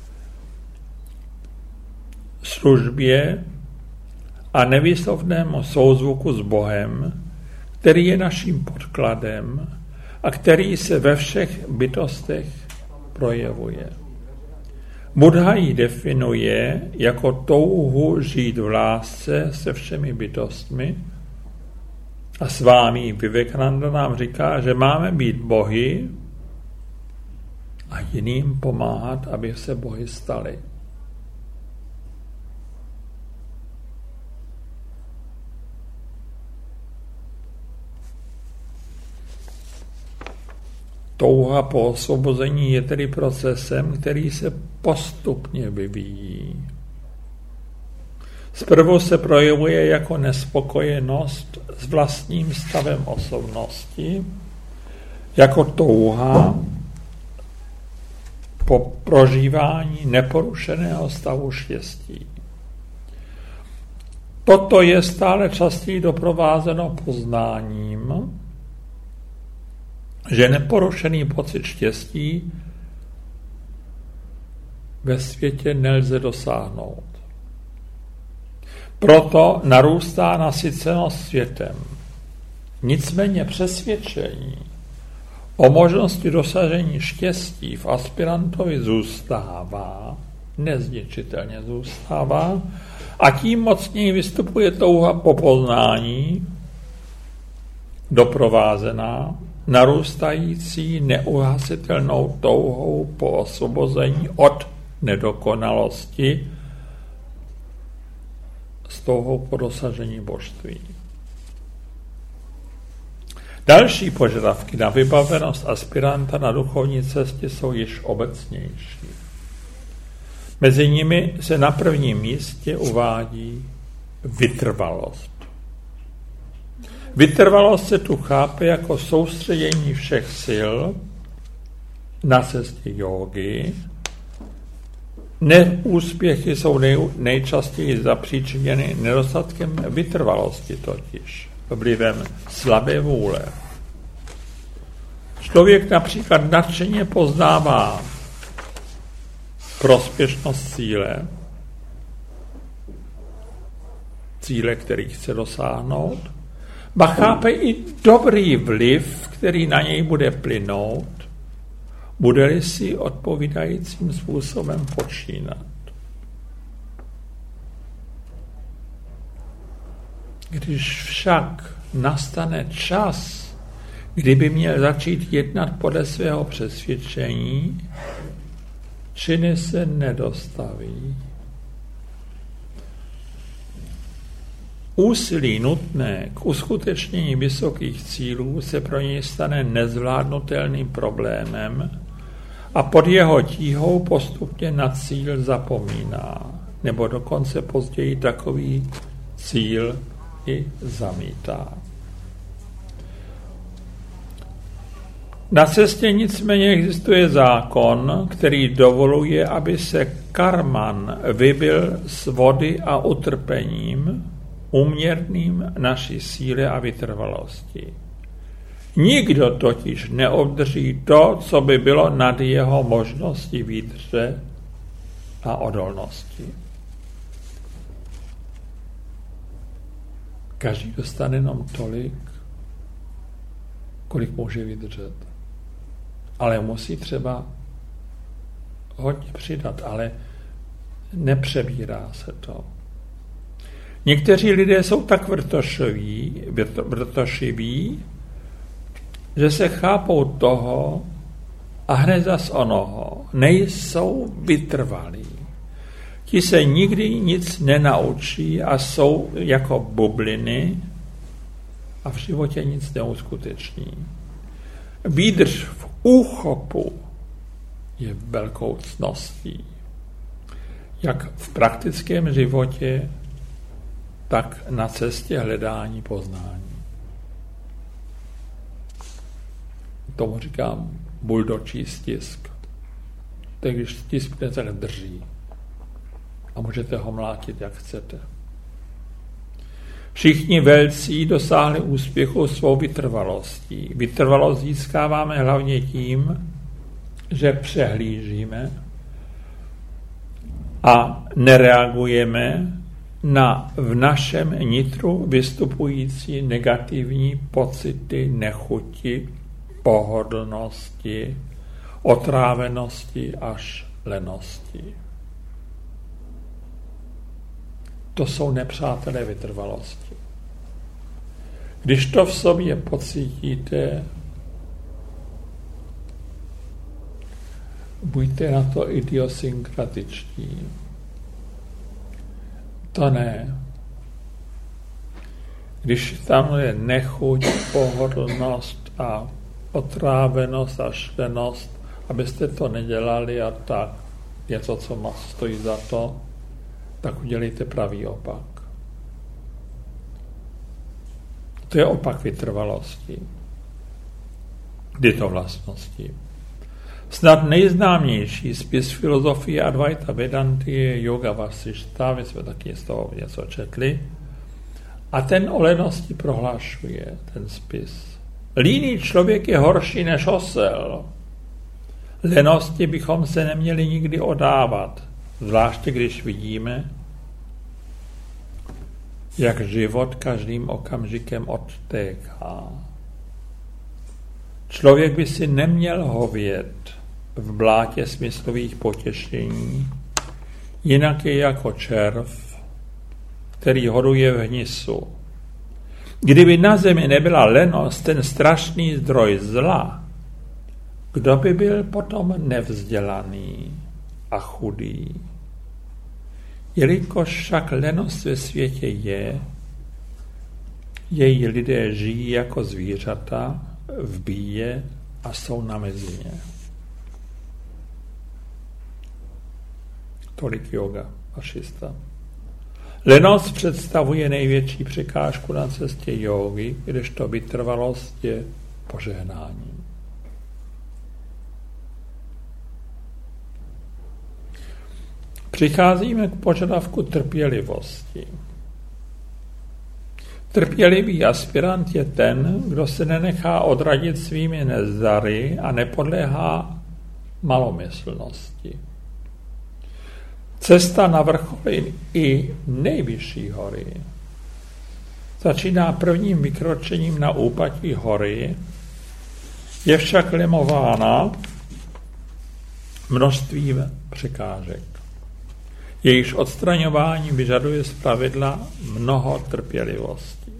službě a nevýslovnému souzvuku s Bohem, který je naším podkladem a který se ve všech bytostech projevuje. Buddha ji definuje jako touhu žít v lásce se všemi bytostmi a Svámí Vivekananda nám říká, že máme být bohy a jiným pomáhat, aby se bohy staly. Touha po osvobození je tedy procesem, který se postupně vyvíjí. Zprvu se projevuje jako nespokojenost s vlastním stavem osobnosti, jako touha po prožívání neporušeného stavu štěstí. Toto je stále častěji doprovázeno poznáním, že neporušený pocit štěstí ve světě nelze dosáhnout. Proto narůstá nasycenost světem. Nicméně přesvědčení o možnosti dosažení štěstí v aspirantovi zůstává, nezničitelně zůstává, a tím mocněji vystupuje touha po poznání, doprovázená narůstající neuhasitelnou touhou po osvobození od nedokonalosti s touhou po dosažení božství. Další požadavky na vybavenost aspiranta na duchovní cestě jsou již obecnější. Mezi nimi se na prvním místě uvádí vytrvalost. Vytrvalost se tu chápe jako soustředění všech sil na cestě jógy. Neúspěchy jsou nej, nejčastěji zapříčiněny nedostatkem vytrvalosti totiž, vlivem slabé vůle. Člověk například nadšeně poznává prospěšnost cíle, cíle, který chce dosáhnout, ba chápe i dobrý vliv, který na něj bude plynout, bude-li si odpovídajícím způsobem počínat. Když však nastane čas, kdyby měl začít jednat podle svého přesvědčení, činy se nedostaví. Úsilí nutné k uskutečnění vysokých cílů se pro něj stane nezvládnutelným problémem a pod jeho tíhou postupně na cíl zapomíná, nebo dokonce později takový cíl i zamítá. Na cestě nicméně existuje zákon, který dovoluje, aby se karman vybil s vody a utrpením, úměrným naší síle a vytrvalosti. Nikdo totiž neobdrží to, co by bylo nad jeho možnosti výdrže a odolnosti. Každý dostane jenom tolik, kolik může vydržet. Ale musí třeba hodně přidat, ale nepřebírá se to. Někteří lidé jsou tak vrtošiví, vrtošiví, že se chápou toho, a hned zas onoho, nejsou vytrvalí. Ti se nikdy nic nenaučí a jsou jako bubliny a v životě nic neuskuteční. Výdrž v úchopu je velkou ctností. Jak v praktickém životě, tak na cestě hledání poznání. Tomu říkám buldočí stisk. To je, když stiskne, tak drží. A můžete ho mlátit, jak chcete. Všichni velcí dosáhli úspěchu svou vytrvalostí. Vytrvalost získáváme hlavně tím, že přehlížíme a nereagujeme na v našem nitru vystupující negativní pocity nechuti, pohodlnosti, otrávenosti až lenosti. To jsou nepřátelé vytrvalosti. Když to v sobě pocítíte, buďte na to idiosynkratičtí. To ne. Když tam je nechuť, pohodlnost a otrávenost a šlenost, abyste to nedělali a tak něco, co moc stojí za to, tak udělejte pravý opak. To je opak vytrvalosti. Tyto vlastnosti. Snad nejznámější spis filozofie Advaita Vedanty je Yoga Vasišta, my jsme taky z toho něco četli. A ten o lenosti prohlašuje, ten spis. Líný člověk je horší než osel. Lenosti bychom se neměli nikdy odávat, zvláště když vidíme, jak život každým okamžikem odtéká. Člověk by si neměl hovět v blátě smyslových potěšení, jinak je jako červ, který horuje v hnisu. Kdyby na zemi nebyla lenost, ten strašný zdroj zla, kdo by byl potom nevzdělaný a chudý? Jelikož však lenost ve světě je, její lidé žijí jako zvířata v bíje a jsou na mezině. Tolik Yoga Vašista. Lenost představuje největší překážku na cestě jógy, kdežto vytrvalost je požehnáním. Přicházíme k požadavku trpělivosti. Trpělivý aspirant je ten, kdo se nenechá odradit svými nezdary a nepodléhá malomyslnosti. Cesta na vrcholy i nejvyšší hory začíná prvním vykročením na úpatí hory, je však lemována množstvím překážek. Jejichž odstraňování vyžaduje zpravidla mnoho trpělivosti.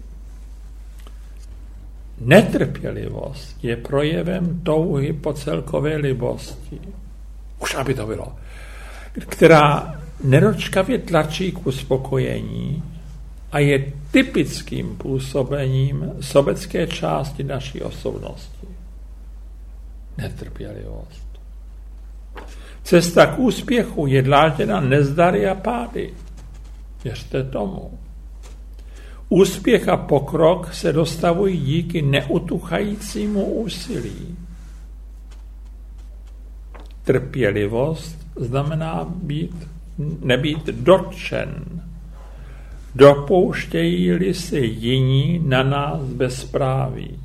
Netrpělivost je projevem touhy po celkové libosti. Už aby to bylo. Která nedočkavě tlačí k uspokojení a je typickým působením sobecké části naší osobnosti. Netrpělivost. Cesta k úspěchu je dlážděna nezdary a pády. Věřte tomu. Úspěch a pokrok se dostavují díky neutuchajícímu úsilí. Trpělivost znamená být, nebýt dotčen. Dopouštějí-li se jiní na nás bezpráví.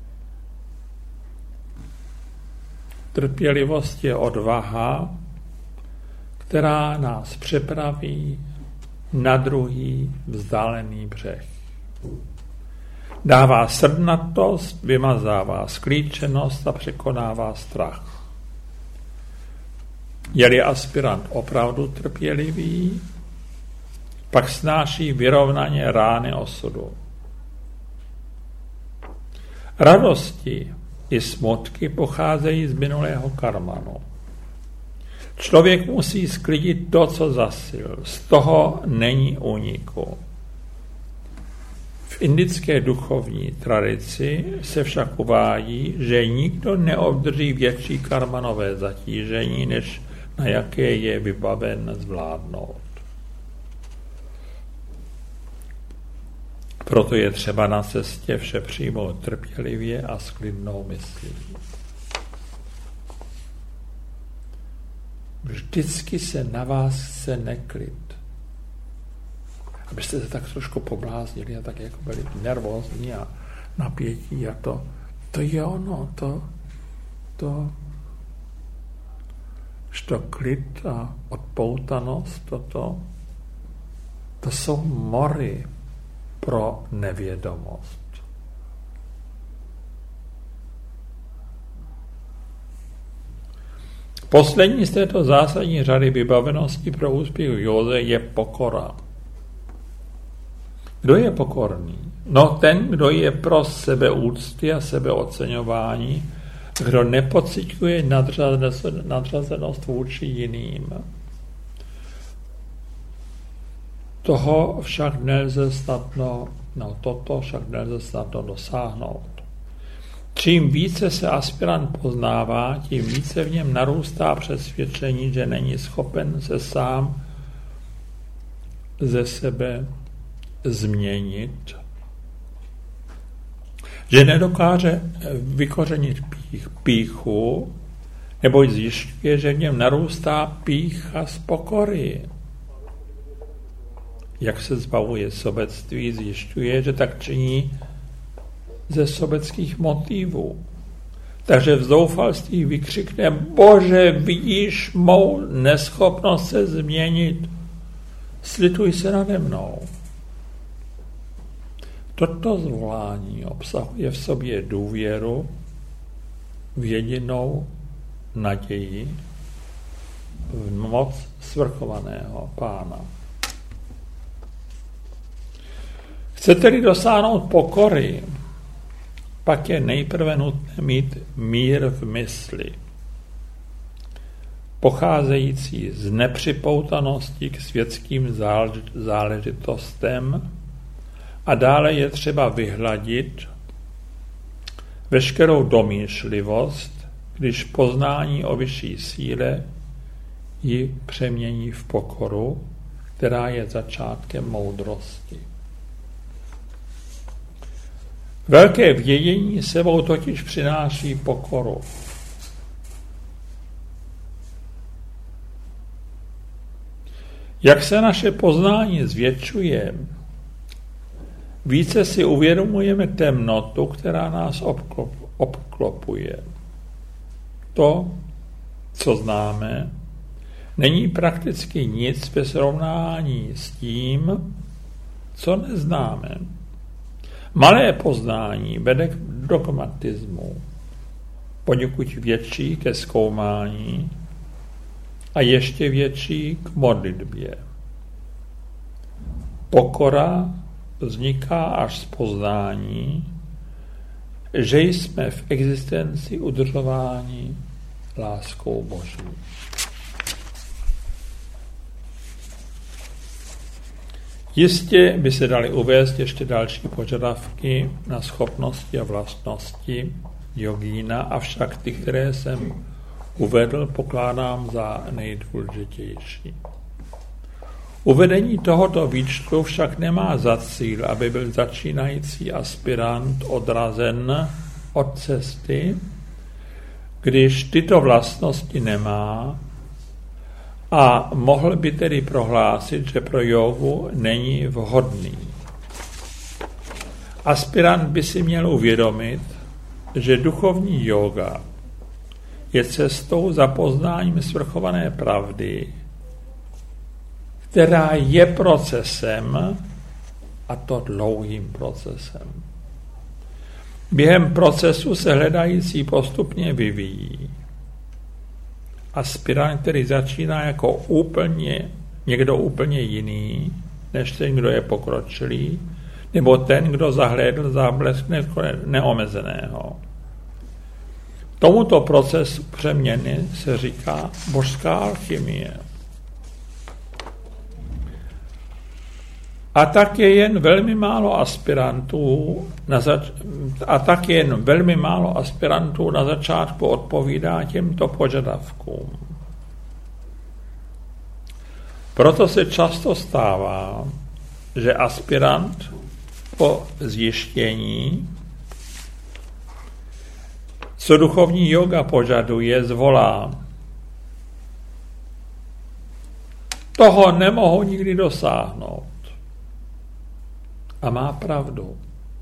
Trpělivost je odvaha, která nás přepraví na druhý vzdálený břeh. Dává srdnatost, vymazává sklíčenost a překonává strach. Je-li aspirant opravdu trpělivý, pak snáší vyrovnaně rány osudu. Radosti i smutky pocházejí z minulého karmanu. Člověk musí sklidit to, co zasil. Z toho není úniku. V indické duchovní tradici se však uvádí, že nikdo neobdrží větší karmanové zatížení, než na jaké je vybaven zvládnout. Proto je třeba na cestě vše přijmout trpělivě a s klidnou myslí. Vždycky se na vás chce neklid. Abyste se tak trošku pobláznili a tak jako byli nervózní a napětí a to, to je ono, to, to, to klid a odpoutanost, toto, to jsou mory pro nevědomost. Poslední z této zásadní řady vybavenosti pro úspěch v józe je pokora. Kdo je pokorný? No ten, kdo je pro sebeúcty a sebeoceňování, kdo nepociťuje nadřazenost vůči jiným. Toho však nelze snadno, no toto však nelze snadno dosáhnout. Čím více se aspirant poznává, tím více v něm narůstá přesvědčení, že není schopen se sám ze sebe změnit, že nedokáže vykořenit pích, pýchu, neboť zjišťuje, že v něm narůstá pýcha z pokory. Jak se zbavuje sobectví, zjišťuje, že tak činí ze sobeckých motivů. Takže v zoufalství vykřikne: Bože, vidíš mou neschopnost se změnit, slituj se nade mnou. Toto zvolání obsahuje v sobě důvěru v jedinou naději, v moc svrchovaného Pána. Chcete-li dosáhnout pokory, pak je nejprve nutné mít mír v mysli, pocházející z nepřipoutanosti k světským záležitostem, a dále je třeba vyhladit veškerou domýšlivost, když poznání o vyšší síle ji přemění v pokoru, která je začátkem moudrosti. Velké vědění sebou totiž přináší pokoru. Jak se naše poznání zvětšuje, více si uvědomujeme temnotu, která nás obklop, obklopuje. To, co známe, není prakticky nic ve srovnání s tím, co neznáme. Malé poznání vede k dogmatismu, poněkud větší ke zkoumání a ještě větší k modlitbě. Pokora vzniká až z poznání, že jsme v existenci udržováni láskou Boží. Jistě by se daly uvést ještě další požadavky na schopnosti a vlastnosti jogína, avšak ty, které jsem uvedl, pokládám za nejdůležitější. Uvedení tohoto výčtu však nemá za cíl, aby byl začínající aspirant odrazen od cesty, když tyto vlastnosti nemá, a mohl by tedy prohlásit, že pro jógu není vhodný. Aspirant by si měl uvědomit, že duchovní jóga je cestou za poznáním svrchované pravdy, která je procesem, a to dlouhým procesem. Během procesu se hledající postupně vyvíjí. Aspirant, který začíná jako úplně, někdo úplně jiný, než ten, kdo je pokročilý, nebo ten, kdo zahlédl záblesk neomezeného. Tomuto procesu přeměny se říká božská alchymie. A tak je jen velmi málo aspirantů na zač- a tak jen velmi málo aspirantů na začátku odpovídá těmto požadavkům. Proto se často stává, že aspirant po zjištění, co duchovní yoga požaduje, zvolá: toho nemohu nikdy dosáhnout. A má pravdu.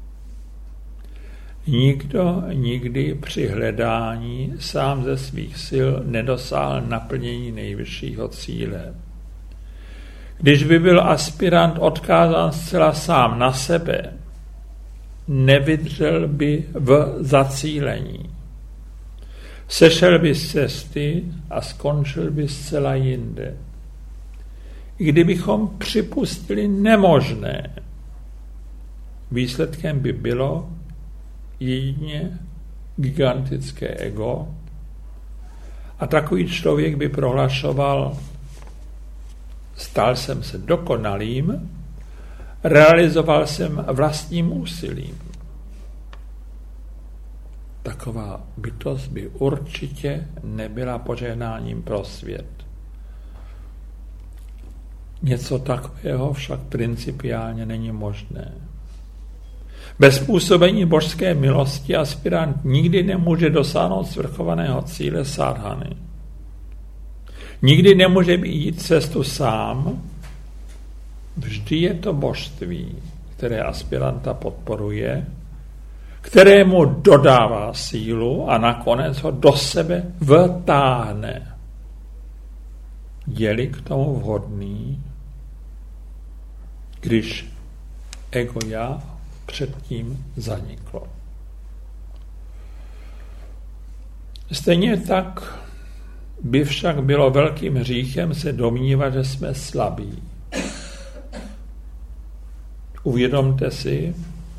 Nikdo nikdy při hledání sám ze svých sil nedosáhl naplnění nejvyššího cíle. Když by byl aspirant odkázán zcela sám na sebe, nevydržel by v zacílení. Sešel by z cesty a skončil by zcela jinde. I kdybychom připustili nemožné, výsledkem by bylo jedině gigantické ego a takový člověk by prohlašoval: stal jsem se dokonalým, realizoval jsem vlastním úsilím. Taková bytost by určitě nebyla požehnáním pro svět. Něco takového však principiálně není možné. Bez působení božské milosti aspirant nikdy nemůže dosáhnout svrchovaného cíle sadhany. Nikdy nemůže jít cestu sám. Vždy je to božství, které aspiranta podporuje, kterému dodává sílu a nakonec ho do sebe vtáhne. Je-li k tomu vhodný, když ego já předtím zaniklo. Stejně tak by však bylo velkým hříchem se domnívat, že jsme slabí. Uvědomte si,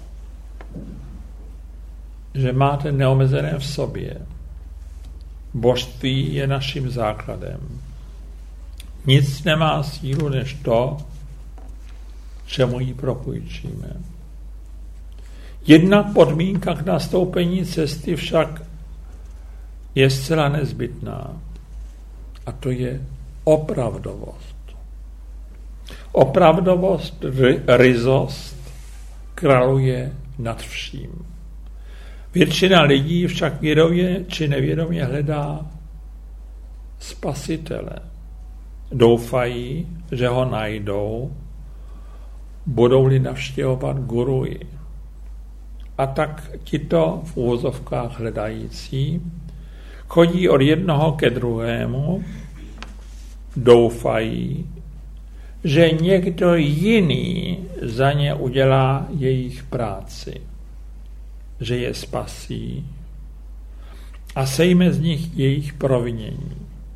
že máte neomezené v sobě. Božství je naším základem. Nic nemá sílu než to, čemu ji propůjčíme. Jedna podmínka k nastoupení cesty však je zcela nezbytná. A to je opravdovost. Opravdovost, ryzost králuje nad vším. Většina lidí však vědomě či nevědomě hledá spasitele. Doufají, že ho najdou, budou-li navštěvovat guruji. A tak tito v úvozovkách hledající chodí od jednoho ke druhému, doufají, že někdo jiný za ně udělá jejich práci, že je spasí a sejme z nich jejich provinění.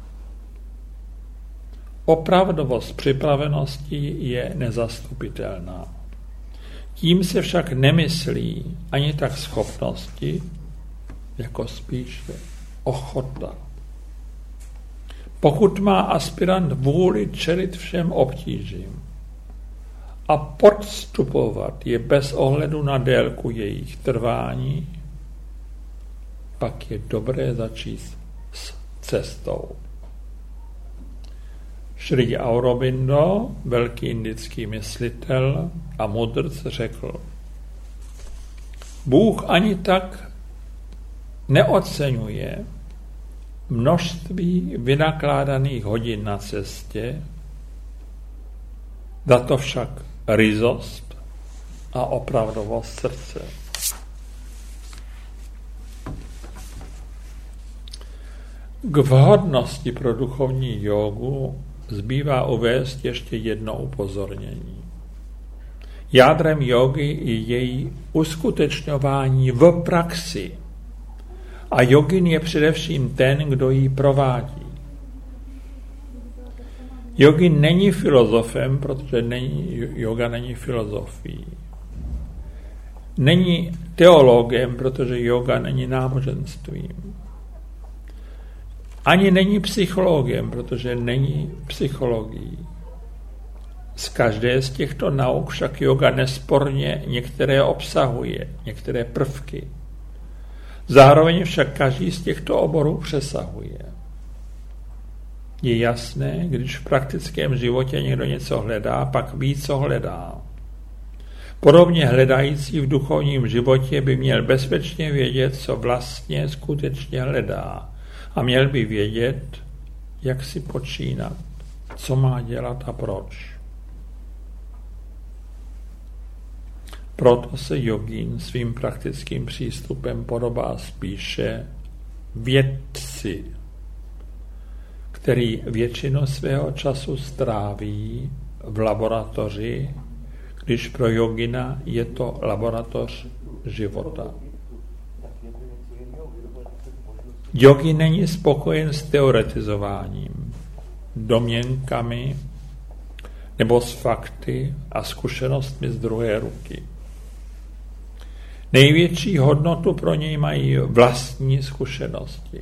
Opravdovost připravenosti je nezastupitelná. Tím se však nemyslí ani tak schopnosti, jako spíše ochota. Pokud má aspirant vůli čelit všem obtížím a podstupovat je bez ohledu na délku jejich trvání, pak je dobré začít s cestou. Šri Aurobindo, velký indický myslitel a mudrc, řekl: Bůh ani tak neoceňuje množství vynakládaných hodin na cestě, za to však ryzost a opravdovost srdce. K vhodnosti pro duchovní jógu zbývá uvést ještě jedno upozornění. Jádrem jógy je její uskutečňování v praxi. A jogin je především ten, kdo ji provádí. Jogin není filozofem, protože není, yoga není filozofií. Není teologem, protože yoga není náboženstvím. Ani není psychologem, protože není psychologií. Z každé z těchto nauk však yoga nesporně některé obsahuje, některé prvky. Zároveň však každý z těchto oborů přesahuje. Je jasné, když v praktickém životě někdo něco hledá, pak ví, co hledá. Podobně hledající v duchovním životě by měl bezpečně vědět, co vlastně skutečně hledá. A měl by vědět, jak si počínat, co má dělat a proč. Proto se jogín svým praktickým přístupem podobá spíše vědci, který většinu svého času stráví v laboratoři, když pro jogina je to laboratoř života. Jogin není spokojen s teoretizováním, domněnkami nebo s fakty a zkušenostmi z druhé ruky. Největší hodnotu pro něj mají vlastní zkušenosti.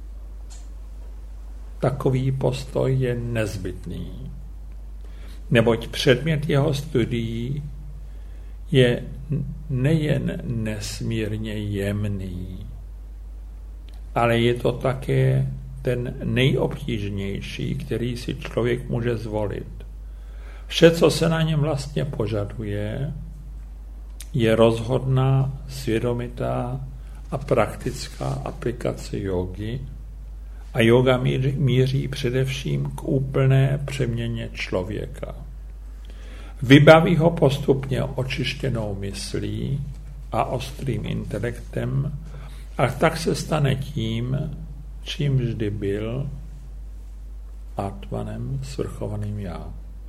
Takový postoj je nezbytný, neboť předmět jeho studií je nejen nesmírně jemný, ale je to také ten nejobtížnější, který si člověk může zvolit. Vše, co se na něm vlastně požaduje, je rozhodná, svědomitá a praktická aplikace jógy a jóga míří, míří především k úplné přeměně člověka. Vybaví ho postupně očištěnou myslí a ostrým intelektem a tak se stane tím, čím vždy byl, Atmanem, svrchovaným já.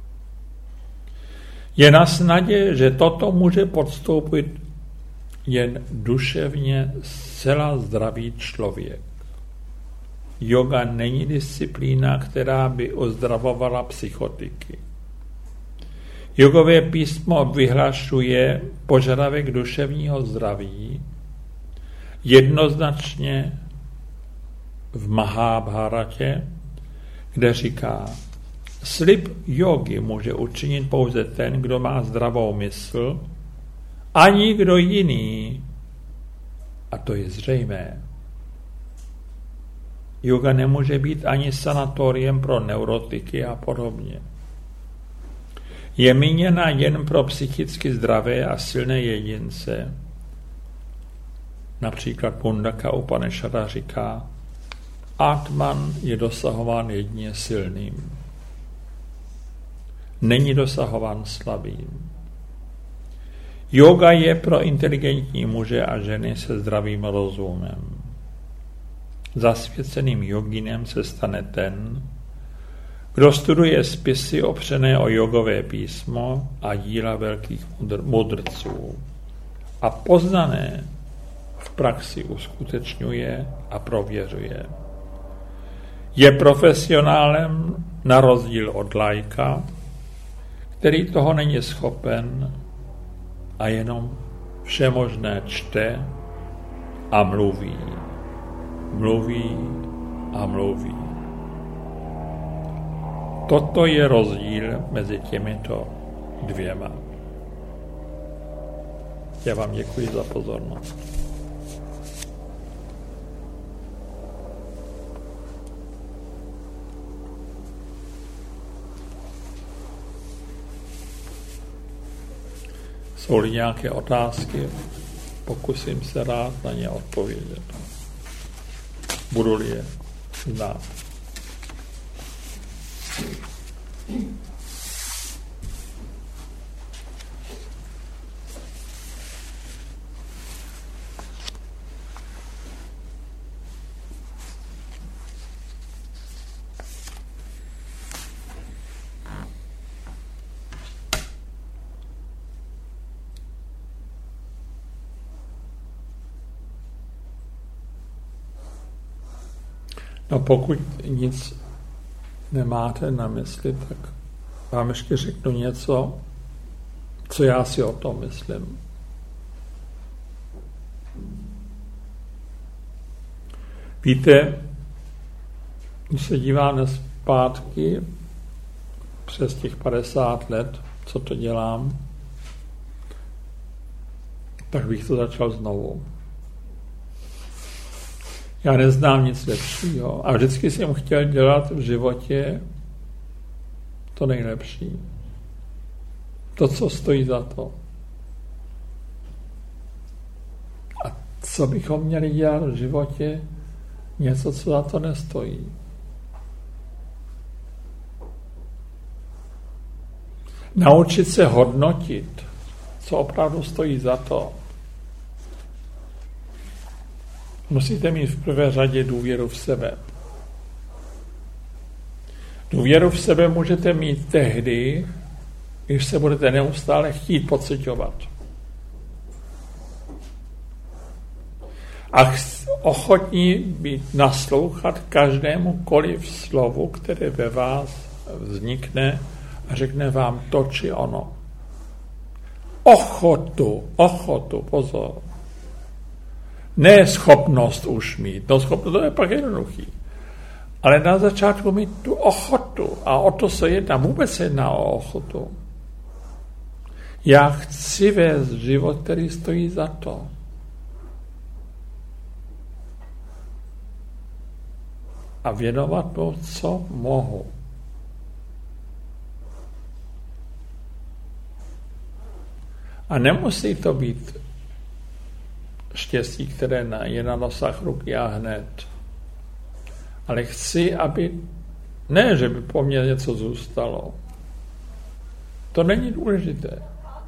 Je na snadě, že toto může podstoupit jen duševně zcela zdravý člověk. Yoga není disciplína, která by ozdravovala psychotiky. Jogové písmo vyhlašuje požadavek duševního zdraví jednoznačně v Mahábharatě, kde říká: slib jógy může učinit pouze ten, kdo má zdravou mysl, a nikdo jiný. A to je zřejmé. Yoga nemůže být ani sanatoriem pro neurotiky a podobně. Je míněna jen pro psychicky zdravé a silné jedince. Například Mundaka Upanishada říká: Atman je dosahován jedině silným. Není dosahován slabým. Yoga je pro inteligentní muže a ženy se zdravým rozumem. Zasvěceným joginem se stane ten, kdo studuje spisy opřené o jogové písmo a díla velkých mudr- mudrců a poznané v praxi uskutečňuje a prověřuje. Je profesionálem na rozdíl od laika, který toho není schopen a jenom všemožné čte a mluví. Mluví a mluví. Toto je rozdíl mezi těmito dvěma. Já vám děkuji za pozornost. Jsou-li nějaké otázky, pokusím se rád na ně odpovědět. Budu-li je znát. No pokud nic nemáte na mysli, tak vám ještě řeknu něco, co já si o tom myslím. Víte, Když se díváme zpátky přes těch padesát let, co to dělám, tak bych to začal znovu. Já neznám nic lepšího a vždycky jsem chtěl dělat v životě to nejlepší. To, co stojí za to. A co bychom měli dělat v životě? Něco, co za to nestojí. Naučit se hodnotit, co opravdu stojí za to. Musíte mít v prvé řadě důvěru v sebe. Důvěru v sebe můžete mít tehdy, když se budete neustále chtít pociťovat. A ochotní být naslouchat každému koliv slovu, které ve vás vznikne a řekne vám to či ono. Ochotu, ochotu, pozor. Ne schopnost už mít, no schopnost, to je pak jednoduchý. Ale na začátku mít tu ochotu. A o to se jedná, vůbec se jedná o ochotu. Já chci vést život, který stojí za to. A věnovat to, co mohu. A nemusí to být štěstí, které je na dosah ruky a hned. Ale chci, aby, ne, že by po mně něco zůstalo. To není důležité.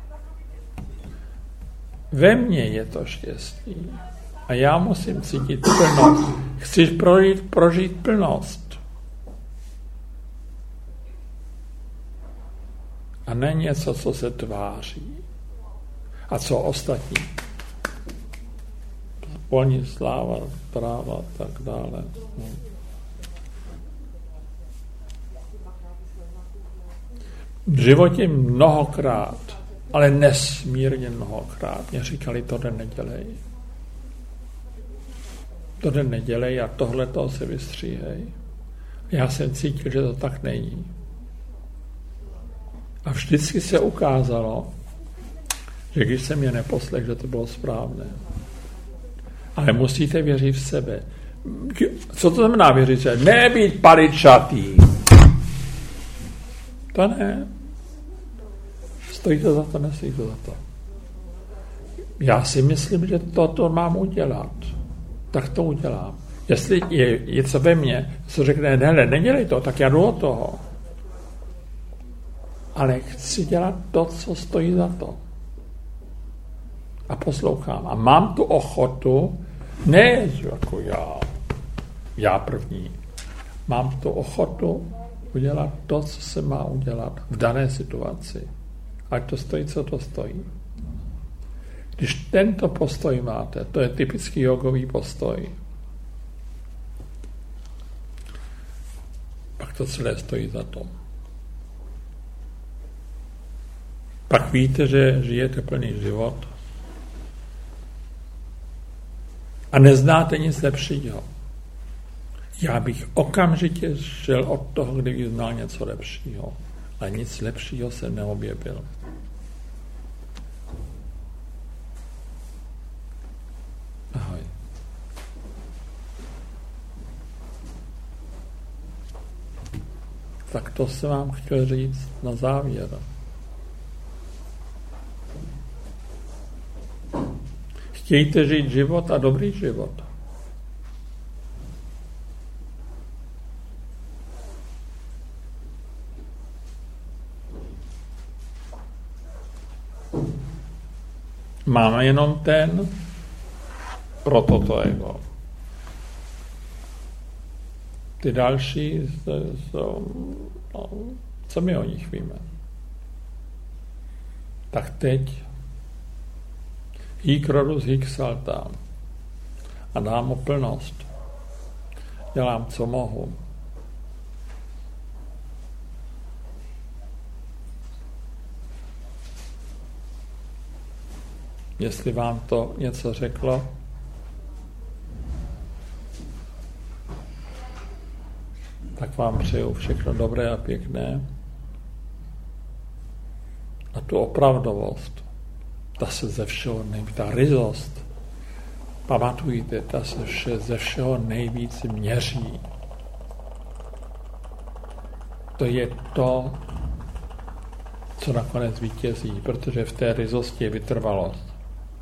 Ve mně je to štěstí. A já musím cítit plnost. Chci projít, prožít plnost. A ne něco, co se tváří. A co ostatní. Polní sláva, práva, tak dále. No. V životě mnohokrát, ale nesmírně mnohokrát mě říkali, tohle nedělej. Tohle nedělej a tohle toho se vystříhej. Já jsem cítil, že to tak není. A vždycky se ukázalo, že když jsem je neposlech, že to bylo správné. Ale musíte věřit v sebe. Co to znamená věřit v sebe? Nebýt paličatý. To ne. Stojí to za to, nestojí to za to. Já si myslím, že toto mám udělat. Tak to udělám. Jestli je něco ve mně, co řekne, hele, nedělej to, tak já jdu od toho. Ale chci dělat to, co stojí za to. A poslouchám. A mám tu ochotu, ne jako já, já první. Mám tu ochotu udělat to, co se má udělat v dané situaci. Ať to stojí, co to stojí. Když tento postoj máte, to je typický jogový postoj, pak to celé stojí za to. Pak víte, že žijete plný život a neznáte nic lepšího. Já bych okamžitě šel od toho, kdybych znal něco lepšího. Ale nic lepšího jsem neobjevil. Ahoj. Tak to jsem vám chtěl říct na závěr. Chtějte žít život a dobrý život. Máme jenom ten pro toto ego. Ty další, jsou, no, co my o nich víme? Tak teď hic rodus hic saltam a dám mu plnost. Dělám, co mohu. Jestli vám to něco řeklo, tak vám přeju všechno dobré a pěkné. A tu opravdovost, ta se ze všeho nejvíc, ta ryzost, pamatujte, ta se vše, ze všeho nejvíc měří. To je to, co nakonec vítězí, protože v té ryzosti je vytrvalost.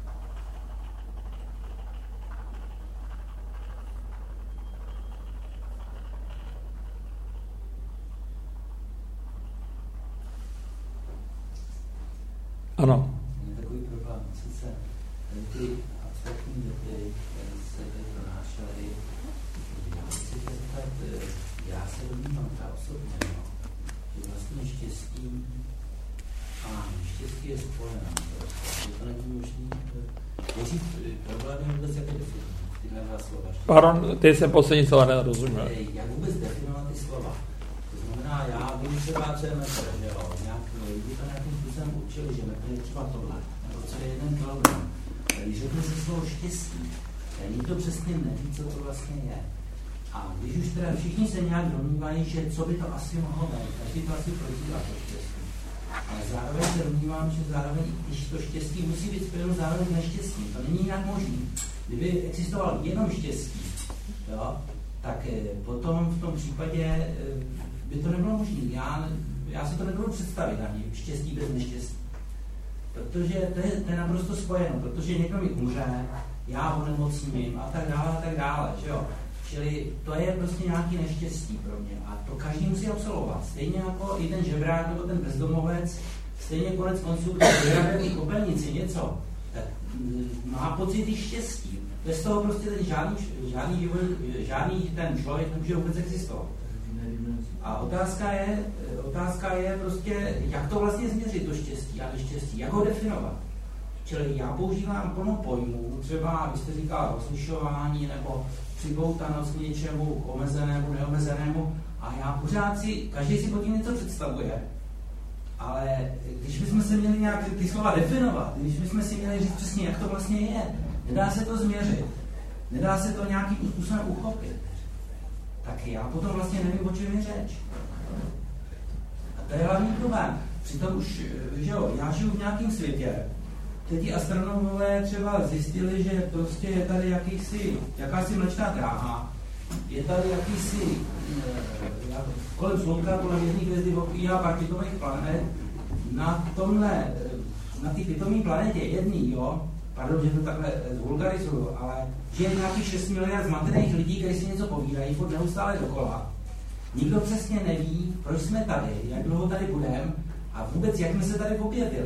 Ano. Je takový problém, sice ty abstraktní věty, které se tady pronášely, já chci zeptat, já se domnívám ta osobně, no, že vlastně štěstí a štěstí je spojené, že to není možný, věřit, problém je vůbec jaké definovat tyhle dva slova. Pardon, ty jsem poslední slova nerozuměl. Jak vůbec definovat ty slova? To znamená, já vím třeba, co je metr, že jo, nějak lidi to nějakým způsobem učili, že metr je třeba tohle, nebo co je jeden kilogram. Když řekne se slovo štěstí, nikdo přesně neví, co to vlastně je. A když už teda všichni se nějak domnívají, že co by to asi mohlo být, každý to asi prožívá to štěstí. Ale zároveň se domnívám, že zároveň, když to štěstí musí být spojeno zároveň neštěstí, to není jinak možné. Kdyby existoval jenom štěstí, jo, tak potom v tom případě by to nebylo možné. Já, já si to nebudu představit ani štěstí bez neštěstí. Protože to je, to je naprosto spojeno, protože někdo mi umře, já onemocním a tak dále a tak dále, že jo. Čili to je prostě nějaký neštěstí pro mě a to každý musí absolvovat. Stejně jako i ten žebrák nebo ten bezdomovec, stejně konec konců, když vyrábějí popelnici něco, tak má pocity štěstí. Bez toho prostě ten žádný, žádný, vývoj, žádný ten člověk nemůže vůbec existovat. A otázka je, otázka je prostě, jak to vlastně změřit, to štěstí a neštěstí, jak ho definovat. Čili já používám plno pojmů, třeba, vy jste říkal, rozlišování nebo připoutanost k něčemu omezenému, neomezenému a já pořád si, každý si pod tím něco představuje, ale když bychom se měli nějak ty slova definovat, když bychom si měli říct přesně, jak to vlastně je, nedá se to změřit, nedá se to nějakým způsobem uchopit, tak já potom vlastně nevím, o čem je řeč. A to je hlavní problém. Přitom už, že jo, já žiju v nějakém světě, teď astronomové třeba zjistili, že prostě je tady jakýsi, jakási mlečná dráha, je tady jakýsi, e, kolem Slunka, kolem jedné hvězdy obíhá pár pitomých planet, na tomhle, na té pitomé planetě jedný, jo, pardon, že to takhle zvulgarizuju, ale že je nějakých šest miliard zmatených lidí, kteří si něco povídají, furt neustále dokola. Nikdo přesně neví, proč jsme tady, jak dlouho tady budeme a vůbec, jak jsme se tady objevili.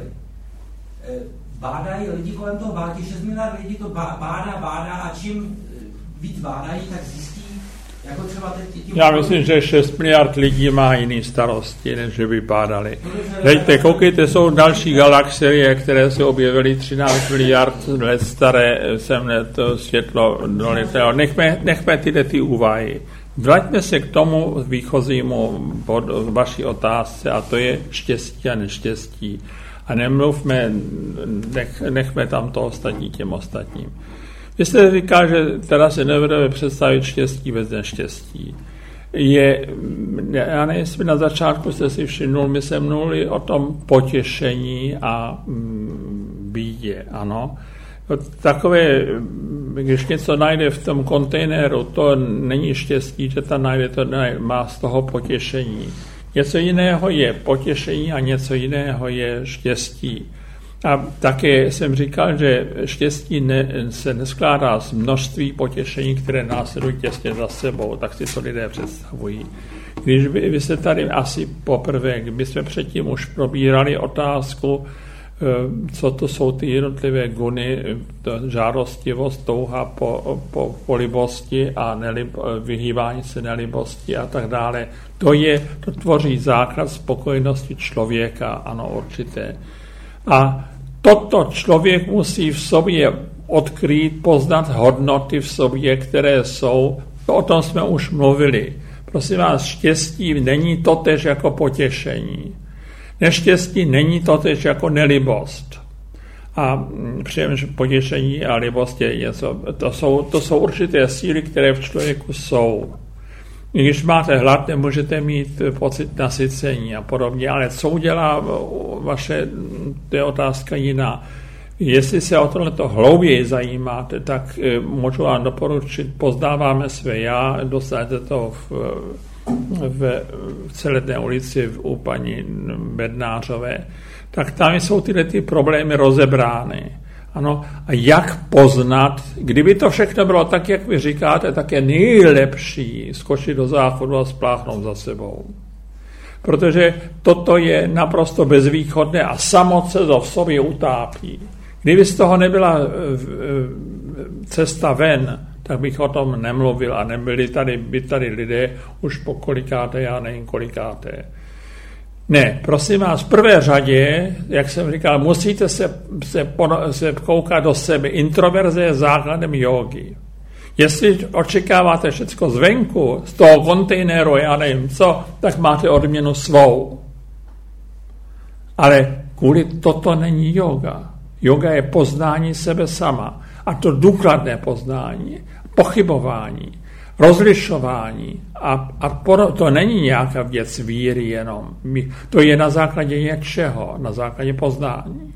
E, bádají lidi kolem toho bádí, šest miliard lidí to bádá, bádá a čím víc bádají, tak zjistí, jako třeba teď... Tím Já myslím, že šest miliard lidí má jiný starosti, než že by bádali. Dejte, koukejte, jsou další galaxie, které se objevily třináct miliard let staré, sem to světlo doletělo. Nechme, nechme tyhle ty úvahy. Vraťme se k tomu výchozímu pod vaší otázce, a to je štěstí a neštěstí. A nemluvme, nech, nechme tam to ostatní těm ostatním. Vy jste říkal, že teda se nebudeme představit štěstí bez neštěstí. Je, já nevím, jestli na začátku jste si všimnul, my jsme mluvili o tom potěšení a mm, bídě, ano. Takové, když něco najde v tom kontejneru, to není štěstí, že tam najde, to má z toho potěšení. Něco jiného je potěšení a něco jiného je štěstí. A také jsem říkal, že štěstí ne, se neskládá z množství potěšení, které následují těsně za sebou, tak si to lidé představují. Když by, vy jste tady asi poprvé, kdyby jsme předtím už probírali otázku, co to jsou ty jednotlivé guny, žádostivost, touha po, po, po libosti a nelib, vyhýbání se nelibosti a tak dále. To je, to tvoří základ spokojenosti člověka, ano, určité. A toto člověk musí v sobě odkrýt, poznat hodnoty v sobě, které jsou, o tom jsme už mluvili. Prosím vás, štěstí není totéž jako potěšení. Neštěstí není totéž jako nelibost. A přijemně potěšení a libost je něco. To jsou, to jsou určité síly, které v člověku jsou. Když máte hlad, nemůžete mít pocit nasycení a podobně, ale co udělá vaše, to je otázka jiná. Jestli se o tohleto hlouběji zajímáte, tak můžu vám doporučit, Poznáváme své já, dostanete to v, v, v Celedné ulici v, u paní Bednářové, tak tam jsou tyhle ty problémy rozebrány. Ano, a jak poznat, kdyby to všechno bylo tak, jak vy říkáte, tak je nejlepší skočit do záchodu a spláchnout za sebou. Protože toto je naprosto bezvýchodné a samo se to v sobě utápí. Kdyby z toho nebyla cesta ven, tak bych o tom nemluvil a nebyli tady, by tady lidé už po kolikáté, já nevím kolikáté. Ne, prosím vás, v prvé řadě, jak jsem říkal, musíte se, se, se koukat do sebe. Introverze je základem jógy. Jestli očekáváte všecko zvenku, z toho kontejneru, já nevím co, tak máte odměnu svou. Ale kvůli toto není jóga. Jóga je poznání sebe sama. A to důkladné poznání, pochybování, rozlišování. A, a to není nějaká věc víry jenom. To je na základě něčeho, na základě poznání.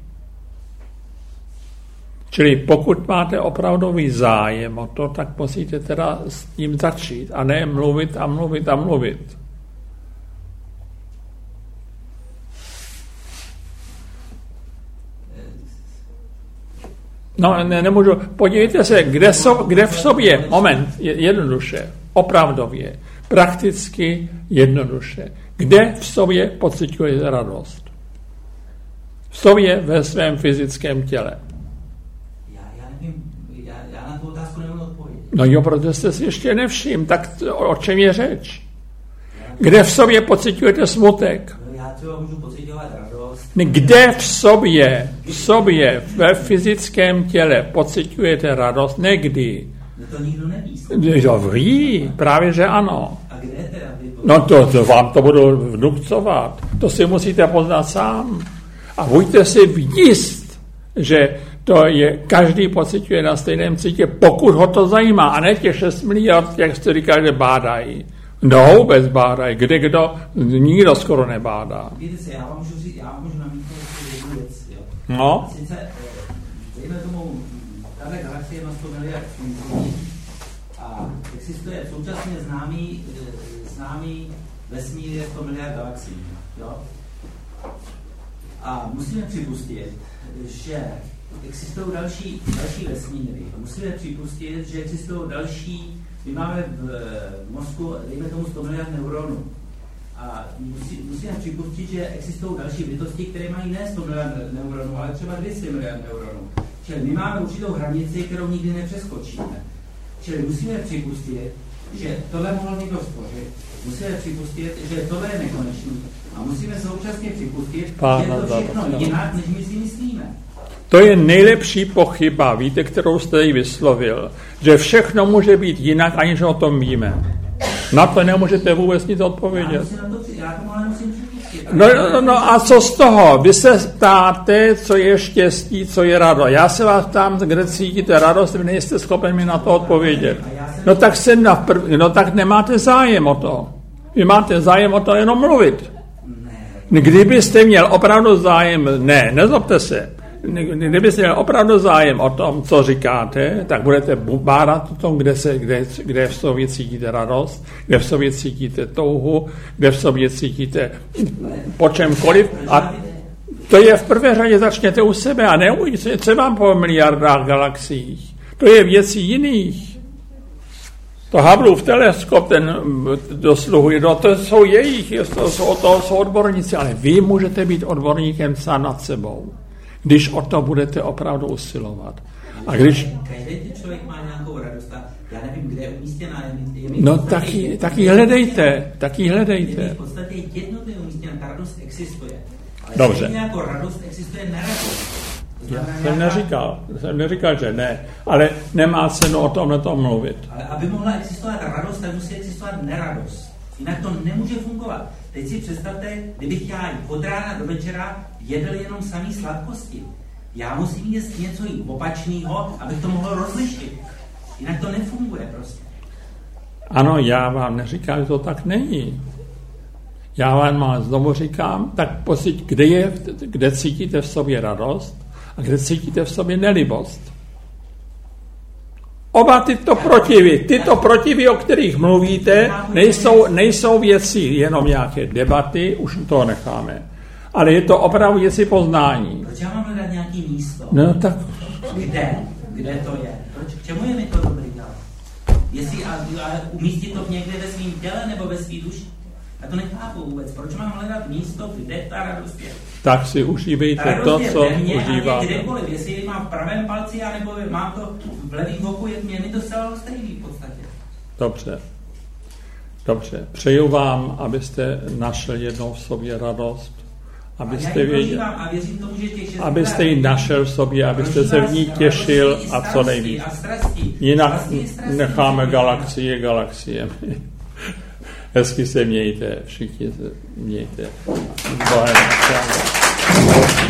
Čili pokud máte opravdový zájem o to, tak musíte teda s tím začít a ne mluvit a mluvit a mluvit. No, ne, nemůžu. Podívejte se, kde, so, kde v sobě, moment, jednoduše, opravdově, prakticky jednoduše, kde v sobě pociťujete radost? V sobě ve svém fyzickém těle. Já, já nevím, já, já na tu otázku nemůžu odpovědět. No jo, protože jste si ještě nevšiml, tak o čem je řeč? Kde v sobě pociťujete smutek? No, já třeba můžu pociťovat radost. Kde v sobě, v sobě, ve fyzickém těle pociťujete radost? Negdy. No to nikdo neví. Jo, ví, právě že ano. A kde teda? No to, to vám to budu vnukcovat. To si musíte poznat sám. A buďte si jist, že to je, každý pociťuje na stejném cítě, pokud ho to zajímá. A ne těch šest miliard, jak jste říkali, že bádají. No, vůbec bádají. Kde kdo? Nikdo skoro nebádá. Víte se, já vám můžu říct, já vám můžu namítnout jednu věc. Jo. No. A sice, dejme tomu, tahle galaxie má sto miliard sluncí a existuje současně známý, známý vesmír je sto miliard galaxií. Jo. A musíme připustit, že existují další, další vesmíry. Musíme připustit, že existují další. My máme v mozku, dejme tomu sto miliard neuronů. A musí, musíme připustit, že existují další bytosti, které mají ne sto miliard neuronů, ale třeba dvě stě miliard neuronů. Čili my máme určitou hranici, kterou nikdy nepřeskočíme. Čili musíme připustit, že tohle mohl někdo stvořit. Musíme připustit, že tohle je nekonečný. A musíme současně připustit, Pána, že je to všechno za, jinak, než my si myslíme. To je nejlepší pochyba, víte, kterou jste jí vyslovil, že všechno může být jinak, aniž o tom víme. Na to nemůžete vůbec nic odpovědět. No, no, no a co z toho? Vy se ptáte, co je štěstí, co je radost. Já se vás ptám, kde cítíte radost, vy nejste schopen mi na to odpovědět. No tak, se na prv... no tak nemáte zájem o to. Vy máte zájem o to jenom mluvit. Kdybyste měl opravdu zájem, ne, nezlobte se, kdybyste měl opravdu zájem o tom, co říkáte, tak budete bádat o tom, kde, se, kde, kde v sobě cítíte radost, kde v sobě cítíte touhu, kde v sobě cítíte po čemkoliv. A to je v prvé řadě začněte u sebe a ne třeba po miliardách galaxiích. To je věcí jiných. To Hubbleův teleskop, ten dosluhuje, no to jsou jejich, to jsou, to jsou odborníci, ale vy můžete být odborníkem sám nad sebou, když o to budete opravdu usilovat. A když... Každý člověk má nějakou radost a já nevím, kde je umístěná. Je no taky, taky hledejte, taky hledejte. Je v podstatě jedno, to je umístěná, ta radost existuje. Ale dobře. stejně jako radost existuje neradost. Já jsem neříkal, jsem neříkal, že ne, ale nemá cenu o tom, o tom mluvit. Ale aby mohla existovat radost, tak musí existovat neradost. Jinak to nemůže fungovat. Teď si představte, kdybych já od rána do večera jedl jenom samý sladkosti. Já musím jíst něco opačného, abych to mohl rozlišit. Jinak to nefunguje prostě. Ano, já vám neříkám, že to tak není. Já vám znovu říkám, tak pocit, kde, je, kde cítíte v sobě radost a kde cítíte v sobě nelibost. Oba tyto protivy, tyto protivy, o kterých mluvíte, nejsou, nejsou věci jenom nějaké debaty, už to necháme. Ale je to opravdu věci poznání. Proč já mám hledat nějaký místo? No tak... Kde? Kde to je? Proč? K čemu je mi to dobrý dělat? Jestli a, a umístit to někde ve svým těle nebo ve svý duši? Já to nechápu vůbec. Proč mám hledat místo, kde ta radost je? Tak si užívejte to, co užíváte. Kdekoliv, jestli mám v pravém palci, anebo mám to v levém boku, je mě mi to zcela stejný v podstatě. Dobře. Dobře. Přeju vám, abyste našli jednou v sobě radost, abyste, věděli, a věřím tomu, že těch abyste ji našel v sobě, abyste se v ní těšil a co nejvíc. Jinak necháme galaxie galaxiemi. Hezky se mějte, všichni se mějte. Bohem.